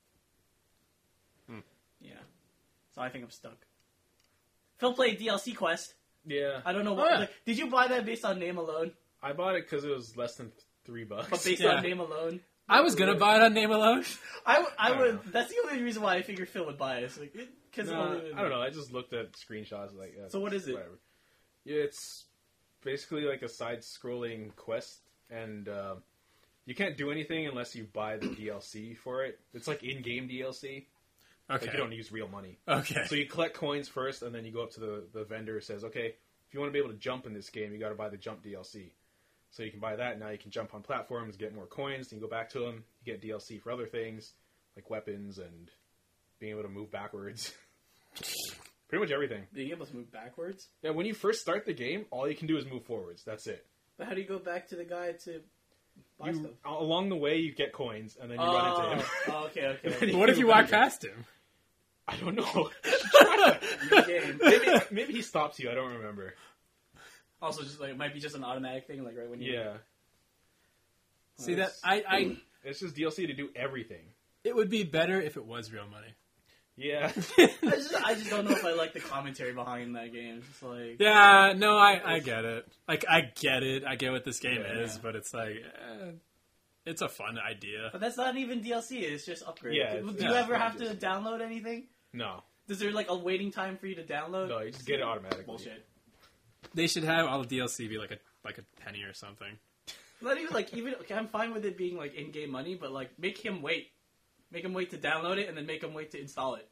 Yeah, so I think I'm stuck. Phil played DLC Quest. Yeah, I don't know Oh, what. yeah. Like, did you buy that based on name alone? I bought it because it was less than $3. But based Yeah. on name alone, I was gonna buy it on name alone. I don't would. know. That's the only reason why I figured Phil would buy it. Like, because Nah, I don't know. I just looked at screenshots like. So what is it? Whatever. Yeah, it's basically like a side-scrolling quest, and you can't do anything unless you buy the DLC for it. It's like in-game DLC. Okay. Like you don't use real money. Okay. So you collect coins first, and then you go up to the vendor who says, okay, if you want to be able to jump in this game, you got to buy the jump DLC. So you can buy that, now you can jump on platforms, get more coins, and you go back to them, you get DLC for other things, like weapons and being able to move backwards. Pretty much everything. Being able to move backwards. Yeah, when you first start the game, all you can do is move forwards. That's it. But how do you go back to the guy to buy stuff? Along the way, you get coins, and then you run into him. Oh, okay. Then What if you walk past him? I don't know. New game. maybe he stops you. I don't remember. Also, just like it might be just an automatic thing, like right when you. Yeah. See that I It's just DLC to do everything. it would be better if it was real money. Yeah. I just don't know if I like the commentary behind that game. It's just like. Yeah, no, I get it. Like I get it. I get what this game Yeah. is, but it's like it's a fun idea. But that's not even DLC. It's just upgrade. Yeah, Do it's you not ever have to DLC. download anything? No. Is there like a waiting time for you to download? No, you just get it automatically. Bullshit. They should have all the DLC be like a penny or something. Not even like okay, I'm fine with it being like in-game money, but like make him wait to download it and then make him wait to install it.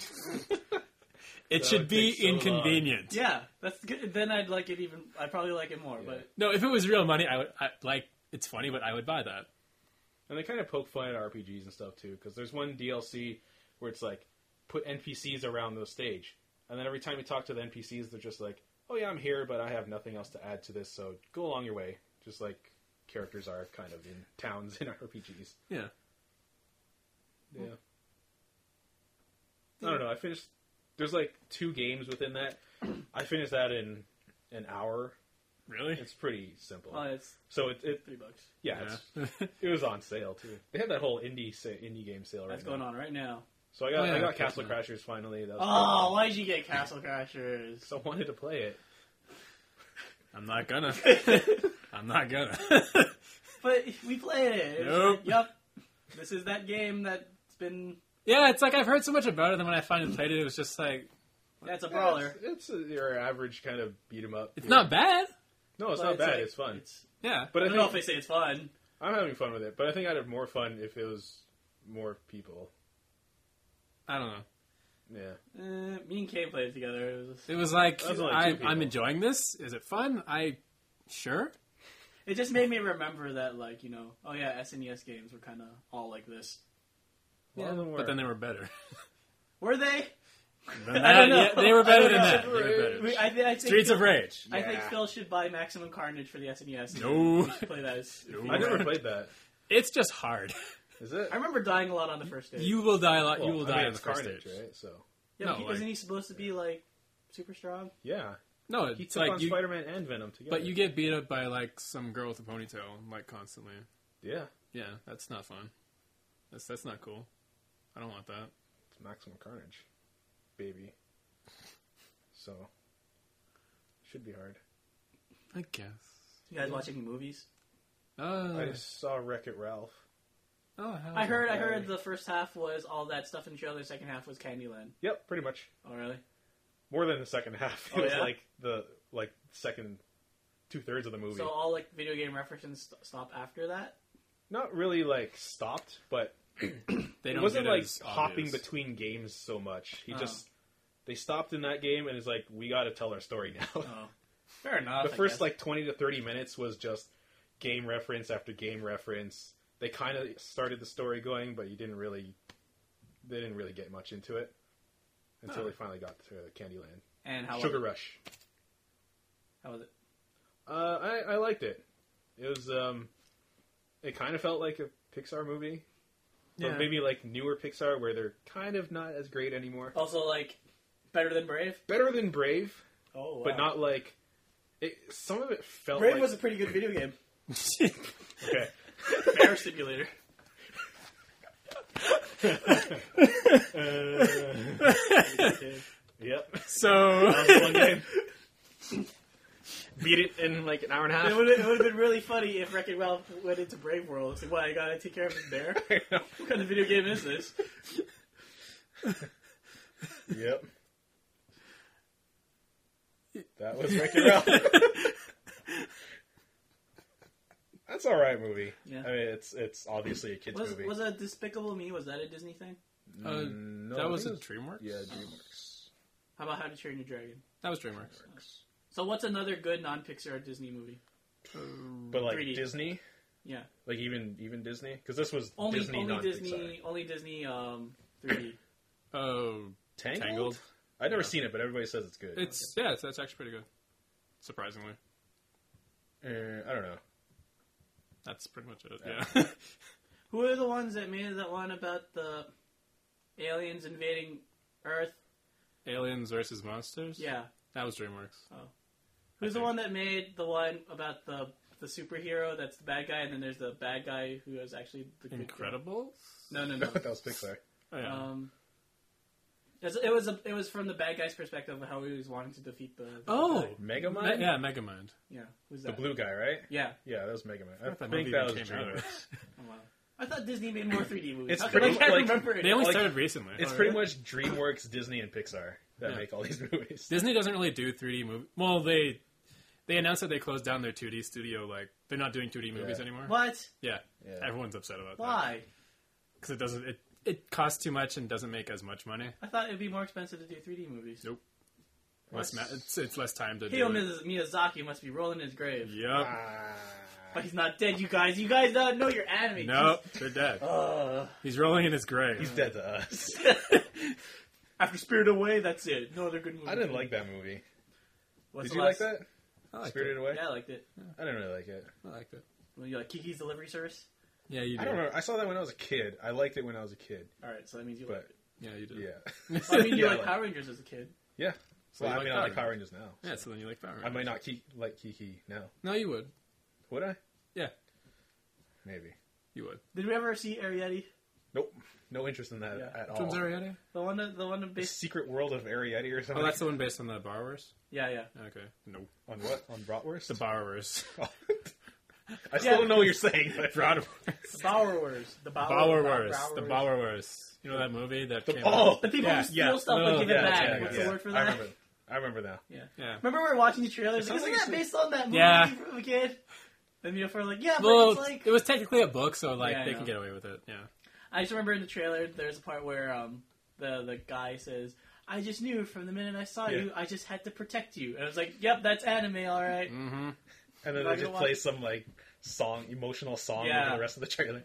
It That should would be take so long. inconvenient. Yeah, that's good. Then I'd like it even. I'd probably like it more. Yeah. But No, if it was real money, it's funny, but I would buy that. And they kind of poke fun at RPGs and stuff too, because there's one DLC where it's like put NPCs around the stage, and then every time you talk to the NPCs, they're just like, "Oh yeah, I'm here, but I have nothing else to add to this, so go along your way." Just like characters are kind of in towns in RPGs. Yeah. Yeah. I don't know. I finished. There's like 2 games within that. I finished that in an hour. Really? It's pretty simple. it's So it $3. yeah, it was on sale too. They had that whole indie game sale right That's now. going on right now. So I got Oh, yeah, I got Castle Castle. Crashers finally. That was Oh, why did you get Castle Crashers? so I wanted to play it. I'm not gonna. I'm not gonna. But we played it. It was Nope. like, yup. This is that game that's been. Yeah, it's like I've heard so much about it, and when I finally played it, it was just like That's a brawler. It's your average kind of beat 'em up. it's not bad. No, it's But not bad. like- It's fun. Yeah, But I I don't know if think they say it's fun. I'm having fun with it. But I think I'd have more fun if it was more people. I don't know. Yeah. Me and Kay played it together. It was like That's only 2 people. I'm enjoying this. Is it fun? Sure. It just made me remember that, like, oh yeah, SNES games were kind of all like this. A lot of them But then they were better. Were they? Than I that, don't know. yeah, they were better I than don't that. know. They were better. I think Streets of Rage. I think Yeah. Phil should buy Maximum Carnage for the SNES. No. We should play that. No. I never played that. It's just hard. Is it? I remember dying a lot on the first day. You will die a lot. Well, you will I die mean, on the it's first Carnage, stage. right? So Yeah, No, isn't he supposed to be like super strong? yeah, No, he it's took like on you. Spider-Man and Venom together. But you get beat up by like some girl with a ponytail, like constantly. yeah, Yeah, that's not fun. That's not cool. I don't want that. it's Maximum Carnage, baby. So should be hard. I guess. You guys watch any movies? I just saw Wreck-It Ralph. I heard the first half was all that stuff in the trailer. The second half was Candyland. Yep, pretty much. Oh really? More than the second half. It Oh, was yeah? like the second 2/3 of the movie. So all like video game references stop after that? not really like stopped, but They it don't wasn't get like as hopping obvious. between games so much. He Oh. just they stopped in that game and it's like we got to tell our story now. Oh, fair enough. The first like 20 to 30 minutes was just game reference after game reference. They kind of started the story going, but they didn't really get much into it until Oh. they finally got to Candyland. and how Sugar was it? Rush. How was it? I liked it. It was it kind of felt like a Pixar movie. Yeah. But maybe like newer Pixar where they're kind of not as great anymore. Also, like better than Brave. Better than Brave, Oh, wow. but not like it. Some of it felt Brave like was a pretty good video game. okay. Bear Simulator. Yep. So That was one game. Beat it in like an hour and a half. It would have been really funny if Wreck-It Ralph went into Brave World. It's like, what, I gotta take care of this bear? What kind of video game is this? Yep. That was Wreck-It Ralph. That's all right movie. Yeah. I mean, it's obviously a kids movie. Was it Despicable Me? Was that a Disney thing? No, that I was a think it DreamWorks. yeah, DreamWorks. How about How to Train Your Dragon? That was DreamWorks. So what's another good non-Pixar Disney movie? But like 3D. Disney, Yeah, like even Disney, because this was only Disney, only not Disney, Pixar. only Disney 3D. Oh, Tangled. I've never Yeah. seen it, but everybody says it's good. It's that's actually pretty good. Surprisingly, I don't know. that's pretty much it. Yeah. Yeah. Who are the ones that made that one about the aliens invading Earth? Aliens versus Monsters. Yeah. That was DreamWorks. Who's the think. one that made the one about the superhero that's the bad guy, and then there's the bad guy who is actually the good guy? Incredibles. No. that was Pixar. Oh, yeah. It was from the bad guy's perspective of how he was wanting to defeat the Oh! guy. Megamind? Yeah, Megamind. Yeah. Who's The that? blue guy, right? Yeah. Yeah, that was Megamind. I That think movie that was even came out. DreamWorks. Oh, wow. I thought Disney made more 3D movies. It's How come I pretty can't like- remember it? They only Like, started recently. It's Oh, pretty really? much DreamWorks, Disney, and Pixar that Yeah. make all these movies. Disney doesn't really do 3D movies. Well, they announced that they closed down their 2D studio. Like they're not doing 2D movies Yeah. anymore. What? Yeah, Yeah. everyone's upset about that Why? because it doesn't. It costs too much and doesn't make as much money. I thought it'd be more expensive to do 3D movies. Nope. It's less time to Hayao do it. Miyazaki must be rolling in his grave. Yep. Ah. But he's not dead, you guys. You guys know your anime. Nope. They're dead. He's rolling in his grave. He's dead to us. After Spirited Away, that's it. No other good movie. I didn't like that movie. What's Did the you like last- that? I liked Spirited it. Away? Yeah, I liked it. I didn't really like it. I liked it. Well, you like Kiki's Delivery Service? Yeah, you did. I don't remember. I saw that when I was a kid. I liked it when I was a kid. Alright, so that means you But- liked it. Yeah, you did. Yeah. I mean, you Yeah, I like like Power Rangers as a kid. Yeah. So Well, you I like mean, I Power like Power Rangers now. Yeah, so then you like Power Rangers. I might not like Kiki now. No, you would. Would I? Yeah. Maybe. You would. Did we ever see Arrietty? Nope. No interest in that Yeah. at Which one's all. Ariadne? The one that The based. Secret World of Arrietty or Oh, something? that's the one based on the Borrowers? Yeah, yeah. Okay. No. On what? On Bratwurst? The Borrowers. I still don't know what you're saying. But Borrowers. The Borrowers. The Borrowers. The Borrowers. You know that movie that came Oh! out? The people Yeah, who steal stuff no, and give yeah, it back. yeah, What's yeah. the word for I that? remember now. Yeah. Yeah. Remember we were watching the trailers? Like, sounds isn't like that it's- based on that movie Yeah. from a kid? And me for like, yeah, but Well, it's like. it was technically a book, so like Yeah, I they know. can get away with it. Yeah. I just remember in the trailer, there's a part where the guy says, "I just knew from the minute I saw Yeah. you, I just had to protect you." And I was like, "Yep, that's anime, all right." Mm-hmm. And then Not they just gonna play watch- some like emotional song Yeah. over the rest of the trailer.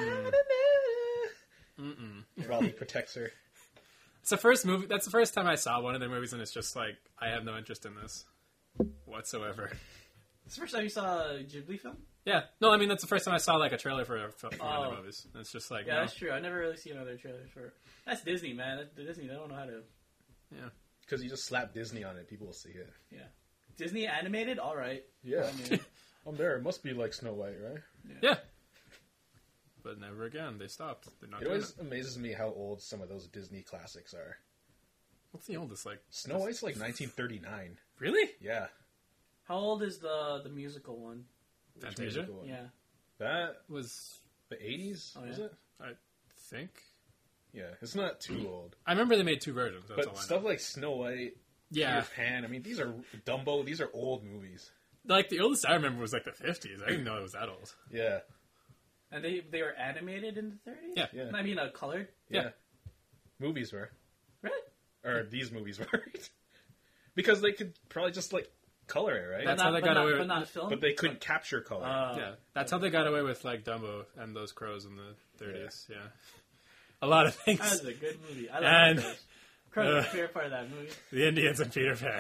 While he protects her. It's the first movie. That's the first time I saw one of their movies, and it's just like I have no interest in this whatsoever. It's the first time you saw a Ghibli film? Yeah, no, I mean that's the first time I saw like a trailer for one of their Oh. movies. And it's just like, Yeah, no. that's true. I never really seen other trailers for. That's Disney, man. Disney, they don't know how to. Because you just slap Disney on it, people will see it. Disney animated, all right. Yeah. I mean, I'm there. It must be like Snow White, right? Yeah. But never again. They stopped. They're not It doing always it. amazes me how old some of those Disney classics are. What's the oldest? Like Snow White's like 1939. really? Yeah. how old is the musical one? Fantasia musical one? Yeah. That, was, the 80s, Oh, was yeah. it? I think. Yeah, it's not too old. I remember they made two versions. That's all But I know. stuff like Snow White, Yeah, Peter Pan, I mean, these are Dumbo, these are old movies. like the oldest I remember was like the 50s. I didn't know it was that old. Yeah. And they were animated in the 30s? Yeah. Yeah. I mean, colored? Yeah. Movies were. Really? Or these movies were. Because they could probably just, like, color it, right? That's how they got away with But not film? But they couldn't capture color. Yeah, that's how they got away with like Dumbo and those crows in the 30s. Yeah, a lot of things. That was a good movie. I And- love Crows. Crows was my favorite part of that movie. The Indians and Peter Pan.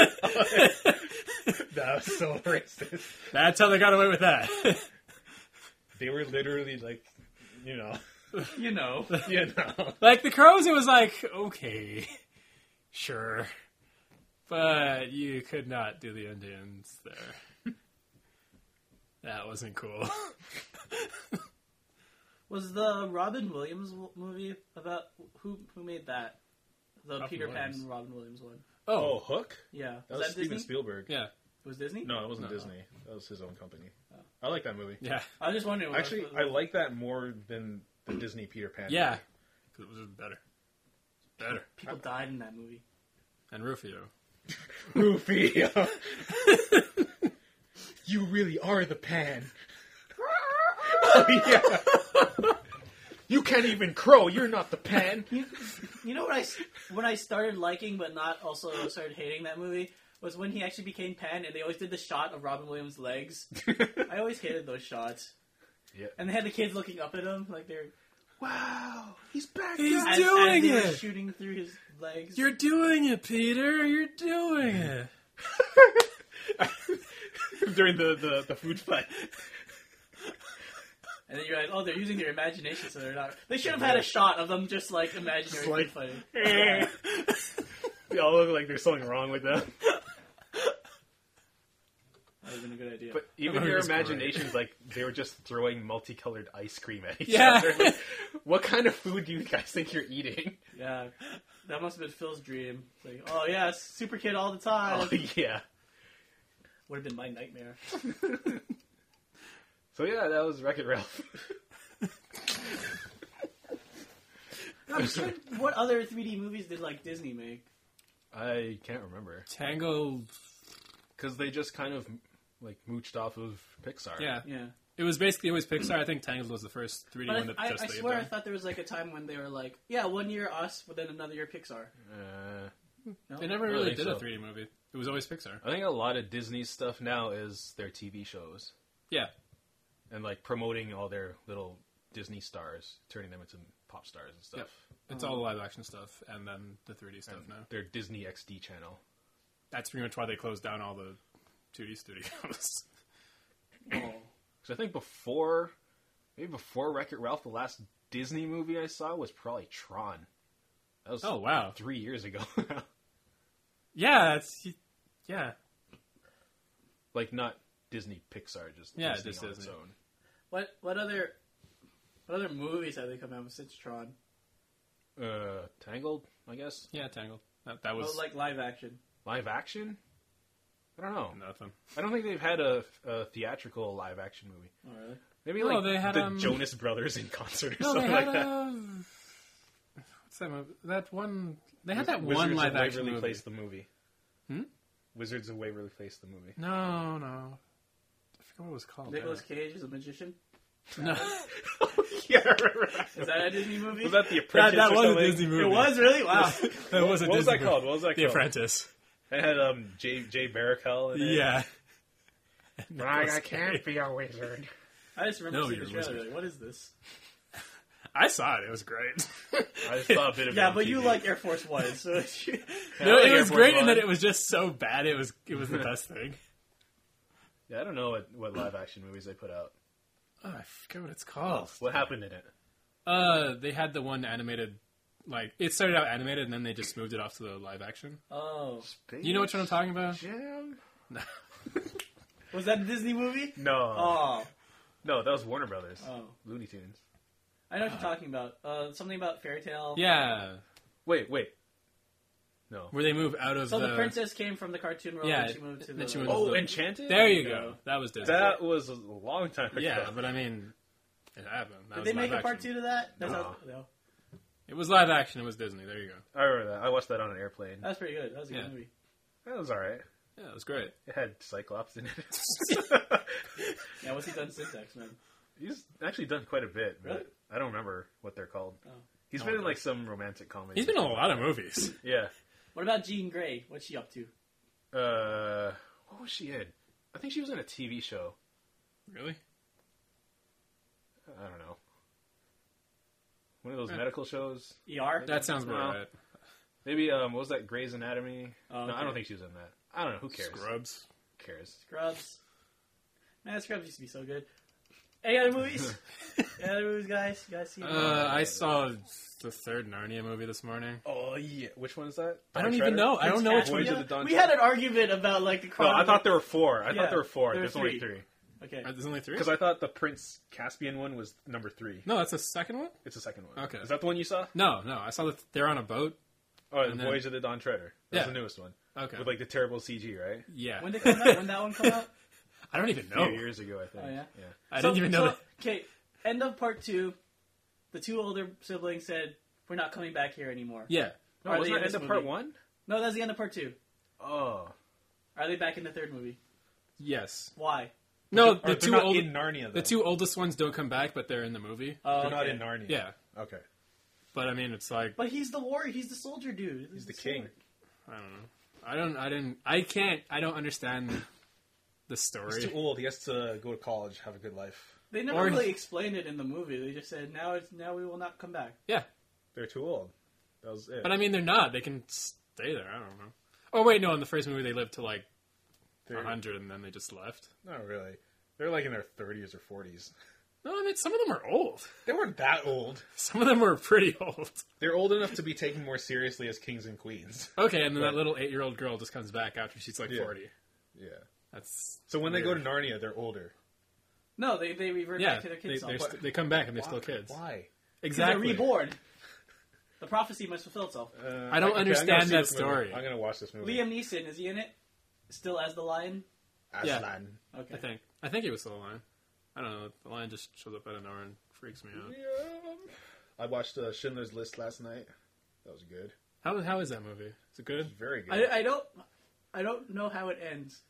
That was so racist. That's how they got away with that. They were literally, like, You know. you know. Like the crows, it was like okay, sure, but you could not do the Indians there. That wasn't cool. Was the Robin Williams movie about who made that? The Robin Peter Williams. Pan Robin Williams one. Oh, Hook? Yeah. That was Steven Disney? Spielberg. Yeah, It was Disney? No, it wasn't No. Disney. That was his own company. I like that movie. yeah, I was just wondering. Actually, I like that more than the Disney Peter Pan. yeah. Because it was just better. Better. people died in that movie. And Rufio. Rufio. You really are the Pan. Oh, yeah. You can't even crow. You're not the Pan. You know what I started liking but not also started hating that movie was when he actually became Pan and they always did the shot of Robin Williams' legs. I always hated those shots. Yeah. And they had the kids looking up at him like they're Wow, he's back. He's as doing they were it. shooting through his legs. You're doing it, Peter. You're doing it. During the food fight. And then you're like, oh, they're using their imagination, so they're not. They should have had a shot of them just like imaginary Just like- food fighting. They all look like there's something wrong with them. That would have been a good idea. But even That your was great. imaginations, like, they were just throwing multicolored ice cream at each Yeah. other. Like, what kind of food do you guys think you're eating? yeah, that must have been Phil's dream. It's like, oh yeah, super kid all the time. Oh, yeah. Would have been my nightmare. So, yeah, that was Wreck-It Ralph. I'm sure, what other 3D movies did like Disney make? I can't remember. Tangled. Because they just kind of, like, mooched off of Pixar. Yeah. Yeah, It was basically always Pixar. I think Tangled was the first 3D one but that I just they swear I done. thought there was like a time when they were like, yeah, 1 year us, but then another year Pixar. No? They never I really think did so. a 3D movie. It was always Pixar. I think a lot of Disney stuff now is their TV shows. Yeah. And, like, promoting all their little Disney stars, turning them into pop stars and stuff. Yep. It's all live action stuff and then the 3D stuff And now. their Disney XD channel. That's pretty much why they closed down all the 2D studios. Oh. Because I think before Wreck-It Ralph, the last Disney movie I saw was probably Tron. That was Oh, wow. 3 years ago. Yeah, yeah. Like, not Disney Pixar, just Yeah, Disney just on Disney. its own. What other movies have they come out with since Tron? Tangled, I guess. Yeah, Tangled. That was Oh, like live action. Live action? I don't know. nothing. I don't think they've had a theatrical live action movie. Oh really? Maybe No, like they had, the Jonas Brothers in concert or No, they something had like that. what's that movie? That one. They had that Wizards one of live action Waverly movie. Place the movie. Hmm? Wizards of Waverly Place the movie. No. I forgot what it was called. Nicolas Cage is a magician. No. Yeah, I remember that. Is that a Disney movie? Was that The that Apprentice that or was a something? Disney movie. It was really wow. That was a What was Disney that called? movie. What was that The called? Apprentice. It had Jay Baruchel in it. Yeah. I can't be a wizard. I just remember No, seeing you're the a trailer. wizard. Like, what is this? I saw it. It was great. I just saw a bit of it. Yeah, on but you TV. like Air Force One, so No, I it like was Air Force great in One. that it was just so bad. It was the best thing. Yeah, I don't know what live action movies they put out. Oh, I forget what it's called. What happened in it? They had the one animated, like it started out animated and then they just moved it off to the live action. oh, You know which one I'm talking about? Jam? was that a Disney movie? No. Oh, No, that was Warner Brothers. oh, Looney Tunes. I know what you're talking about. Something about fairy tale. Yeah, Wait. No. where they move out of So the princess came from the cartoon world, Yeah, and she moved to then the. she moved- Oh, the- Enchanted? There you go. That was Disney. That was a long time ago. Yeah, but I mean, it happened. That Did was they make live a part action. two to that? That's No. no. It was live action. It was Disney. There you go. I remember that. I watched that on an airplane. That was pretty good. That was a Yeah. good movie. That was alright. Yeah, it was great. It had Cyclops in it. Yeah, what's he done syntax, man? He's actually done quite a bit, but Really? I don't remember what they're called. Oh. He's been in like some romantic comedy. He's been in a lot of movies. Yeah. What about Jean Grey? What's she up to? What was she in? I think she was in a TV show. Really? I don't know. One of those medical shows. ER? That sounds about No. right. Maybe what was that, Grey's Anatomy? Oh, No, I okay. don't think she was in that. I don't know. Who cares? Scrubs. Who cares? Scrubs. Man, Scrubs used to be so good. Any other movies? Any other movies, guys? You guys see them? I saw the third Narnia movie this morning. Oh yeah, which one is that? I don't Dawn even Treader? know. I don't know which Voyage one. of the Dawn We Treader? had an argument about like the Oh, chronology. I thought there were four. I Yeah, thought there were four. there were There's only three. three. Okay. There's only three? Because I thought the Prince Caspian one was number 3. No, that's the second one? It's the second one. Okay. Is that the one you saw? No. I saw that they're on a boat. Oh, the And then- Voyage of the Dawn Treader. That's Yeah. the newest one. Okay. With like the terrible CG, right? Yeah. When did it come out? When that one come out? I don't even A know. few years ago, I think. Oh, yeah? I didn't even know that. Okay, end of part 2. The two older siblings said, "We're not coming back here anymore." Yeah. No, Are wasn't they that in end this of part movie? 1? No, that's the end of part 2. Oh. Are they back in the third movie? Yes. Why? No, Or the they're two not old, in Narnia, though. the two oldest ones don't come back, but they're in the movie. Oh, They're not okay. in Narnia. Yeah. Okay. But I mean, it's like, But he's the warrior. He's the soldier dude. He's the king. I don't know. I don't understand the story. He's too old. He has to go to college, have a good life. They never Or- really explained it in the movie. They just said, "Now we will not come back." Yeah. They're too old. That was it. But I mean, they're not. They can stay there. I don't know. Oh, wait, no. In the first movie, they lived to like They're 100 and then they just left. not really. They're like in their 30s or 40s. No, I mean, some of them are old. They weren't that old. Some of them were pretty old. They're old enough to be taken more seriously as kings and queens. Okay, and then Right. that little 8-year-old girl just comes back after she's like Yeah. 40. Yeah. That's So when they go to weird. Narnia, they're older. No, they revert Yeah, back to their they, kids. self. they come back and they're still kids. Why? Because they're Exactly. reborn. The prophecy must fulfill itself. I don't I'm understand gonna see that this movie. story. I'm gonna watch this movie. Liam Neeson, is he in it? Still as the lion? Yeah. Aslan. Okay. I think it was still a lion. I don't know. The lion just shows up out of nowhere and freaks me out. I watched Schindler's List last night. That was good. How is that movie? Is it good? Very good. I don't know how it ends.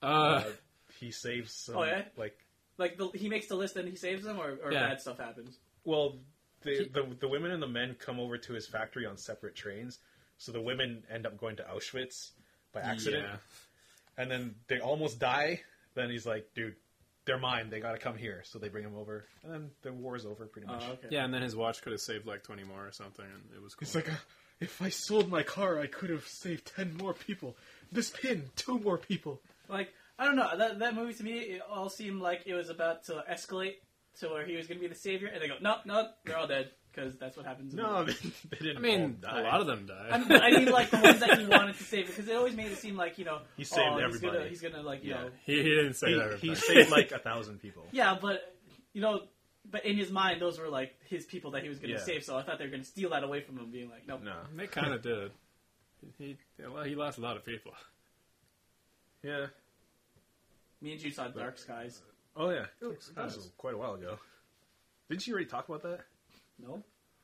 He saves some. Oh, yeah? Like, Like he makes the list and he saves them, or Yeah. bad stuff happens. well, the women and the men come over to his factory on separate trains. So the women end up going to Auschwitz by accident, Yeah. and then they almost die. Then he's like, "Dude, they're mine. They got to come here." So they bring him over, and then the war's over pretty much. Oh, okay. Yeah, and then his watch could have saved like 20 more or something, and it was cool. He's like, if I sold my car, I could have saved 10 more people. This pin, 2 more people. Like, I don't know. That movie to me, it all seemed like it was about to escalate to where he was going to be the savior, and they go, "No, they're all dead," because that's what happens. In the No, movie. they didn't. I mean, all die. a lot of them died. I mean, like the ones that he wanted to save, because it always made it seem like He saved he's gonna, everybody. he's gonna like you Yeah. know, he didn't say that. He right? saved like 1,000 people. yeah, but but in his mind, those were like his people that he was gonna Yeah. save. So I thought they were gonna steal that away from him, being like, "Nope." No. They kind of did. He lost a lot of people. Yeah. Me and you saw Dark Skies. Oh yeah. That was quite a while ago. Didn't you already talk about that? No.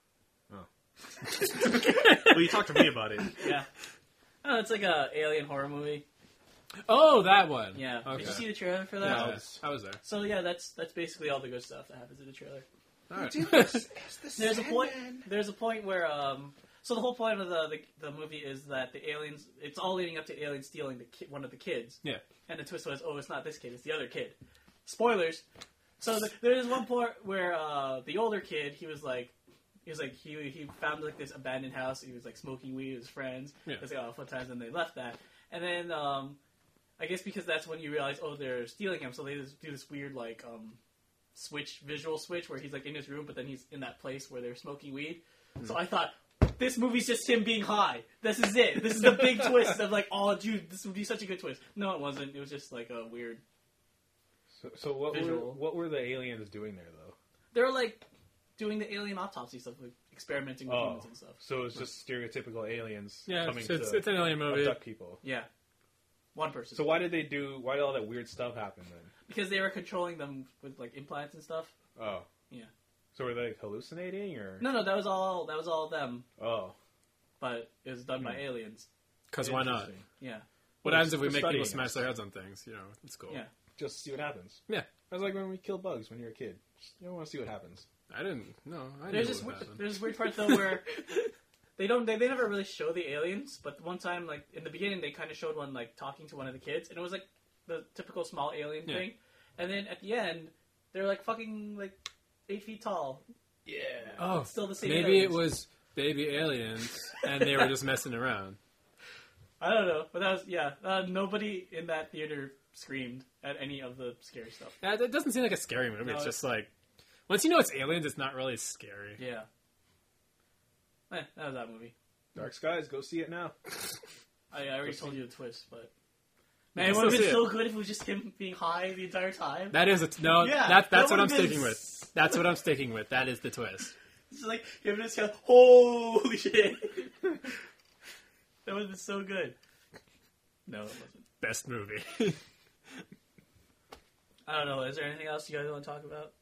Well, you talked to me about it. Yeah. Oh, it's like a alien horror movie. Oh, that one. Yeah. Okay. Did you see the trailer for that? Yeah, I was there. So yeah, that's basically all the good stuff that happens in the trailer. All right. There's a point. There's a point where so the whole point of the movie is that the aliens. It's all leading up to aliens stealing one of the kids. Yeah. And the twist was, oh, it's not this kid, it's the other kid. Spoilers. So there's one part where the older kid, he found like this abandoned house. He was like smoking weed with his friends. Yeah. It was like, fun times, and they left that. And then I guess because that's when you realize, oh, they're stealing him. So they just do this weird like visual switch where he's like in his room, but then he's in that place where they're smoking weed. So I thought, this movie's just him being high. This is it. This is the big twist of like, oh, dude, this would be such a good twist. No, it wasn't. It was just like a weird. So what Visual. what were the aliens doing there though? They were like doing the alien autopsy stuff, like experimenting with humans and stuff. So it's just stereotypical aliens Yeah, coming it's to an alien movie. abduct people. Yeah, one person. So why did all that weird stuff happen then? Because they were controlling them with like implants and stuff. Oh. Yeah. So were they hallucinating or? No, that was all them. Oh. But it was done by aliens. Because why not? Interesting. Yeah. What Well, happens if we we're make people studying smash their heads on things? You know, it's cool. Yeah. Just see what happens. Yeah. That's like when we kill bugs when you're a kid. You don't want to see what happens. I didn't. No, I There's knew this what happened. there's this weird part though where they never really show the aliens, but one time like in the beginning they kind of showed one like talking to one of the kids, and it was like the typical small alien Yeah. thing, and then at the end they're like fucking like 8 feet tall. Yeah. Oh, It's still the same maybe aliens. it was baby aliens, and they were just messing around. I don't know, but that was nobody in that theater screamed at any of the scary stuff. Yeah, it doesn't seem like a scary movie. No, It's it's- just like once you know it's aliens, it's not really scary. Yeah. That was that movie. Dark Skies, go see it now. I already told you the twist, but You man, can it would have still been see so good if it was just him being high the entire time. That is no. Yeah, that's that what I'm would've been sticking with. That's what I'm sticking with. That is the twist. It's like him and his head. Holy shit! That would have been so good. No, it wasn't. Best movie. I don't know. Is there anything else you guys want to talk about?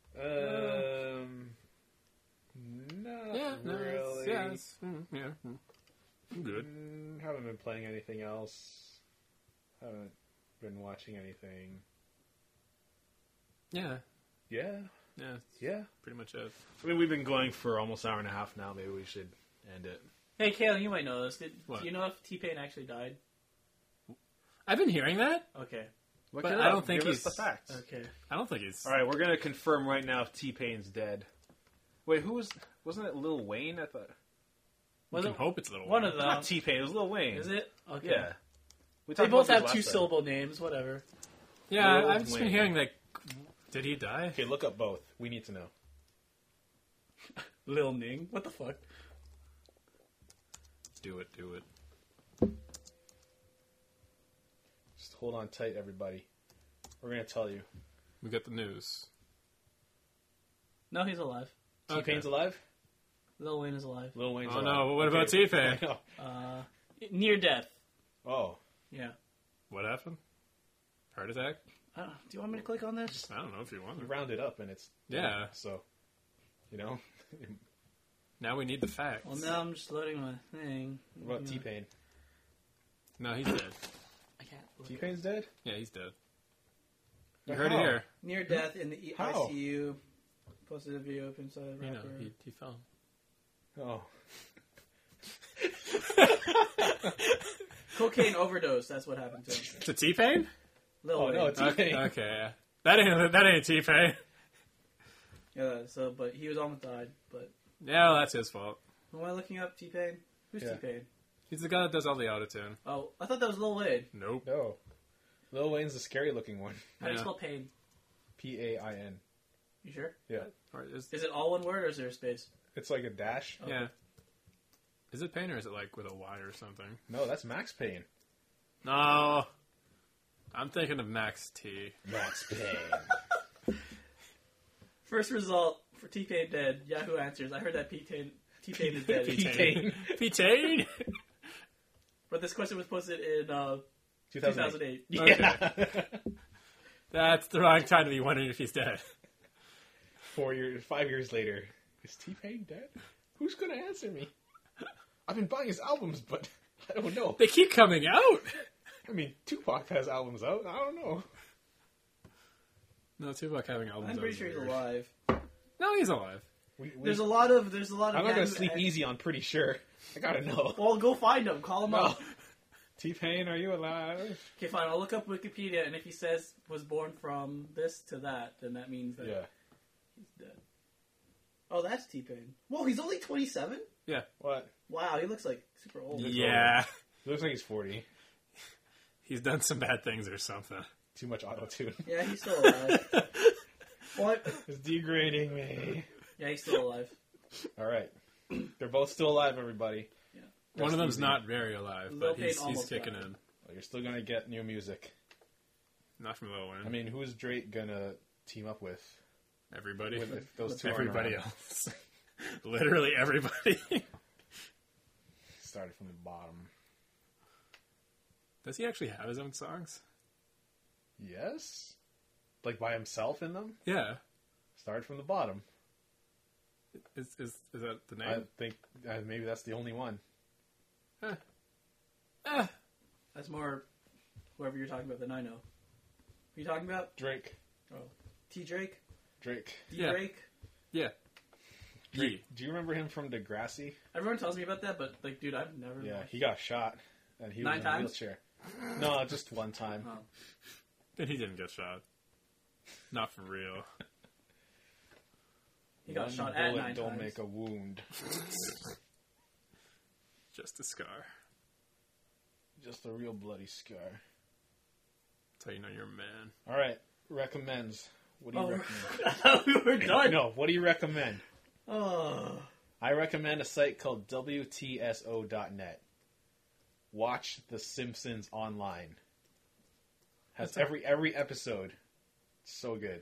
Not yeah, no, really. I'm good. Haven't been playing anything else. Haven't been watching anything. Yeah, Yeah. yeah, Yeah. pretty much it. I mean, we've been going for almost an hour and a half now. Maybe we should end it. Hey, Kayla, you might know this. Do What? you know if T-Pain actually died? I've been hearing that. Okay. Look But it I up. don't think Give us he's- the facts. Okay. I don't think he's. All right, we're gonna confirm right now if T-Pain's dead. Wait, who was? Wasn't it Lil Wayne? I thought. I Was can it hope it's a little one of Wayne. them? Not T-Pain. It was Lil Wayne. Is it? Okay. Yeah. We They talked both about have this last time. two-syllable names. Whatever. Yeah, Lil I've just been Wayne. hearing like, did he die? Okay, look up both. We need to know. Lil Ning. What the fuck? Do it. Just hold on tight, everybody. We're gonna tell you. We got the news. No, he's alive. T-Pain's alive. Lil Wayne is alive. Lil Wayne's Oh alive. no! What about T-Pain? Near death. Oh, Yeah. What happened? Heart attack? Do you want me to click on this? I don't know if you want you to. round it up and it's Yeah. So, you know, Now we need the facts. Well, now I'm just loading my thing. what about T-Pain? No, he's dead. I can't. look. T-Pain's dead. Yeah, he's dead. But You heard it how? here. Near death in the How? ICU. Posted a video of inside a You know, rapper. he fell. Oh, Cocaine overdose. That's what happened to him. To T-Pain? Lil Oh, Wayne. no, it's- Okay, T-Pain. okay, yeah. That ain't T-Pain. Yeah. So, but he was almost died. But Yeah, well, that's his fault. who am I looking up? T-Pain. Who's Yeah. T-Pain? He's the guy that does all the autotune. Oh, I thought that was Lil Wayne. Nope. no. Lil Wayne's the scary looking one. How do you Yeah. spell pain? P-A-I-N. You sure? Yeah. Or is, Is it all one word or is there a space? It's like a dash. yeah. Is it Pain or is it like with a Y or something? No, that's Max Payne. No. I'm thinking of Max T. Max Payne. First result for T-Pain dead. Yahoo Answers. I heard that T-Pain is dead. T-Pain. P-Pain? But this question was posted in 2008. 2008. Yeah. That's the wrong time to be wondering if he's dead. 5 years later. Is T-Pain dead? Who's gonna answer me? I've been buying his albums, but I don't know. They keep coming out. I mean, Tupac has albums out. I don't know. No, Tupac having albums. I'm pretty out sure is he's weird. alive. No, he's alive. There's a lot of. I'm not gonna Yahoo sleep easy on Pretty Sure. I gotta know. Well, go find him. Call him No. up. T-Pain, are you alive? Okay, fine. I'll look up Wikipedia, and if he says was born from this to that, then that means that Yeah. he's dead. Oh, that's T-Pain. Whoa, he's only 27? What? Wow, he looks like super old. Yeah. He looks like he's 40. He's done some bad things or something. Too much auto-tune. Yeah, he's still alive. What? It's degrading me. Yeah, he's still alive. Alright. They're both still alive, everybody. One of them's easy. not very alive, Lil but Pain he's almost kicking died. in. Well, you're still gonna get new music. Not from Lil Wayne. I mean, who's Drake gonna team up with? everybody. If those two aren't Everybody around? else. Literally everybody. Started from the bottom. Does he actually have his own songs? Yes? Like by himself in them? Yeah. Started from the bottom. Is that the I name? think maybe that's the only one. That's more whoever you're talking about than I know. Who are you talking about? Drake. T. Drake? Drake. Yeah. Drake. Yeah. Drake. Do you remember him from Degrassi? Everyone tells me about that, but like, dude, I've never. Yeah, watched he got shot, and he was 9 in times? a wheelchair. No, just one time. Oh. And he didn't get shot. Not for real. He got One shot at bullet 9 don't times. make a wound. Just a scar. Just a real bloody scar. That's how you know you're a man. All right, recommends. What do you Oh, recommend? I thought we were done. No, what do you recommend? Oh. I recommend a site called WTSO.net. Watch The Simpsons online. Has every episode. It's so good.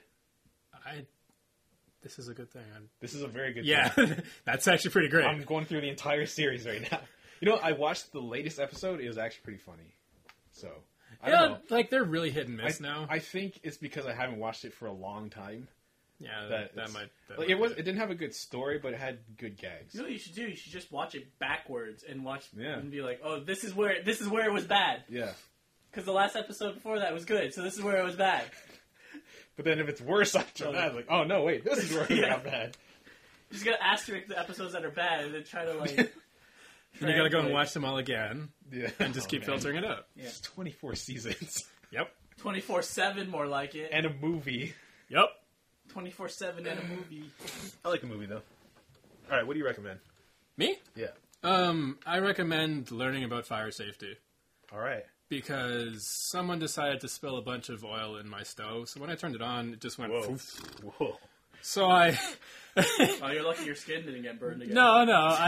This is a good thing. This is a very good Yeah, thing. that's actually pretty great. I'm going through the entire series right now. You know, I watched the latest episode. It was actually pretty funny. So, I don't know. like they're really hit and miss now. I think it's because I haven't watched it for a long time. Yeah, that that it's- might. That Like, might it didn't have a good story, but it had good gags. You know what you should do? You should just watch it backwards and watch Yeah. and be like, oh, this is where it was bad. Yeah. Because the last episode before that was good, so this is where it was bad. But then if it's worse after that, like, oh no, wait, this is where it Yeah. got bad. Just gotta asterisk the episodes that are bad and then try to like. And you gotta go and triangulate. watch them all again Yeah. and just keep Oh, man. filtering it out. Yeah. It's 24 seasons. Yep. 24/7, more like it. And a movie. Yep. 24/7 and a movie. I like a movie, though. All right, what do you recommend? Me? Yeah. I recommend learning about fire safety All right. because someone decided to spill a bunch of oil in my stove. So when I turned it on, it just went. Whoa. Poof. Whoa. So I. Oh, you're lucky your skin didn't get burned again. No,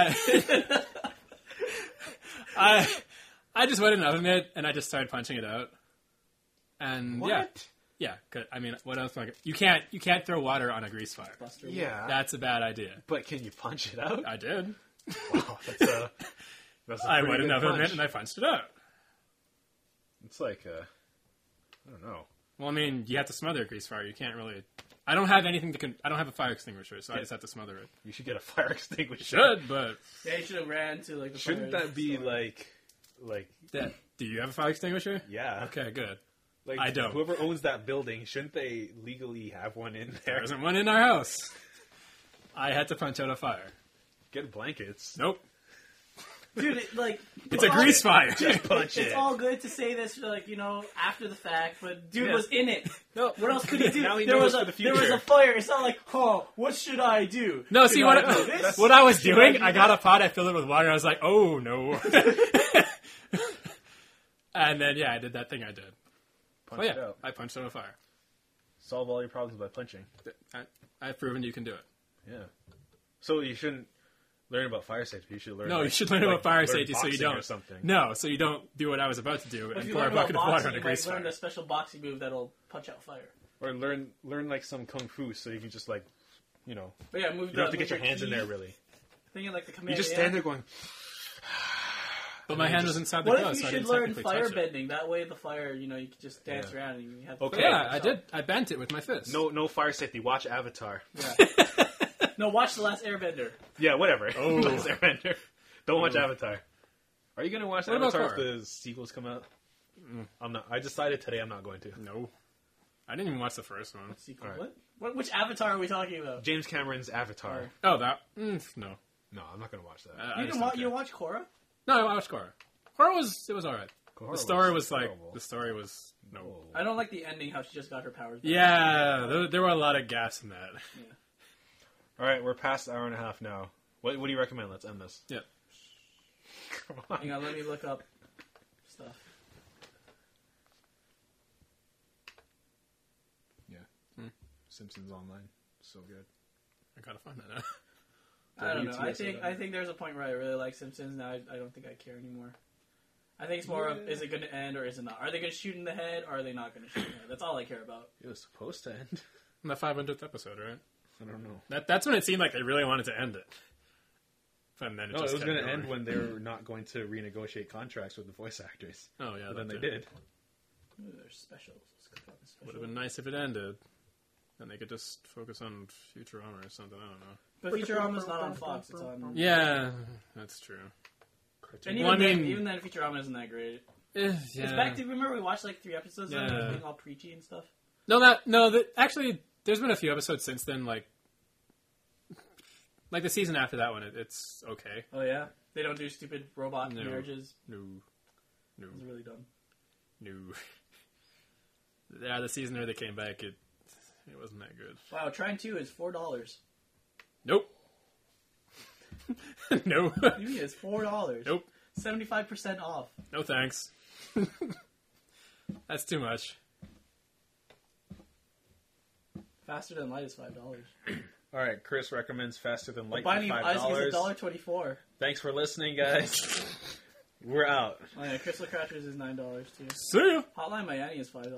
I just went in and opened it, and I just started punching it out. And yeah, 'cause, I mean, what else? You can't throw water on a grease fire. Buster. Yeah. That's a bad idea. But can you punch it out? I did. Wow, that's a I pretty went good another punch. minute and I punched it out. It's like, I don't know. Well, I mean, you have to smother a grease fire. You can't really. I don't have anything to. I don't have a fire extinguisher, so I just have to smother it. You should get a fire extinguisher. Should, but Yeah, you should have ran to like the Shouldn't fire that be store. like? do you have a fire extinguisher? Yeah. Okay, good. Like, I don't. Whoever owns that building, shouldn't they legally have one in There there? isn't one in our house. I had to punch out a fire. Get blankets. Nope. Dude, It's a grease fire. Punch It's it. all good to say this, like, after the fact, but dude Yeah. was in it. No. What else could he do? Now he there knows was for the there was future. a fire. It's not like, oh, what should I do? No, see Should what I do this? what I was Should doing. do I got that? a pot. I filled it with water. I was like, oh no. And then I did that thing I did. Punch Oh it yeah, out. I punched out a fire. Solve all your problems by punching. I've proven you can do it. Yeah. So you shouldn't learn about fire safety. You should learn. No, like- you should learn about fire learn safety so you boxing or don't. something. No, so you don't do what I was about to do If and you pour a learn about bucket of water boxing, on a you grease might learn fire. a special boxing move that'll punch out fire. Or learn like some kung fu so you can just like, But yeah, move. you don't have to get your hands in there really. Thinking like the You command. just stand there going. But my hand was inside the What glove, if so you I should didn't learn technically fire touch it. bending? That way, the fire, you can just dance Yeah. around and you have. Okay. Yeah, I did. I bent it with my fist. No fire safety. Watch Avatar. Yeah. No, watch the last Airbender. Yeah, whatever. Oh. Last Airbender. Don't watch Avatar. Are you gonna watch What about Avatar if Korra? the sequels come out? I'm not. I decided today I'm not going to. No. I didn't even watch the first one. Sequel. All right. What? Which Avatar are we talking about? James Cameron's Avatar. Oh, that? No. No, I'm not gonna watch that. I You just didn't don't you care. watch Korra? No, I watched Korra. Korra was alright. Korra The story was terrible. no. Oh. I don't like the ending. How she just got her powers. back. Yeah, there were a lot of gaps in that. All right, we're past the hour and a half now. What do you recommend? Let's end this. Yeah. Come on. Hang on, let me look up stuff. Simpsons Online, so good. I gotta find that out. I don't know. WTSO. I think there's a point where I really like Simpsons. Now I don't think I care anymore. I think it's more of, is it going to end or is it not? Are they going to shoot in the head or are they not going to shoot in the head? That's all I care about. It was supposed to end. In the 500th episode, right? I don't know. That's when it seemed like they really wanted to end it. And then No, just it was kept going to going. end when they were not going to renegotiate contracts with the voice actors. Oh yeah, But then that they did. Ooh, there's specials. Let's click on the special. Would have been nice if it ended. Then they could just focus on Futurama or something. I don't know. But Futurama's not on Fox. It's on. Yeah, that's true. And even, Well, I then, mean- even then, Futurama isn't that great. Yeah. It's back to remember we watched like 3 episodes of it Yeah. being all preachy and stuff. Actually, There's been a few episodes since then, like the season after that one. It's okay. Oh yeah, they don't do stupid robot No. marriages. No. It's really dumb. No. Yeah, the season where they came back, it wasn't that good. Wow, Trine 2 is $4. Nope. No. What do you mean it's $4? Nope. 75% off. No thanks. That's too much. Faster Than Light is $5. All right, Chris recommends Faster Than Light for Binding of Isaac is $5. $1.24. Thanks for listening, guys. We're out. Oh yeah, Crystal Crashers is $9 too. See ya. Hotline Miami is $5.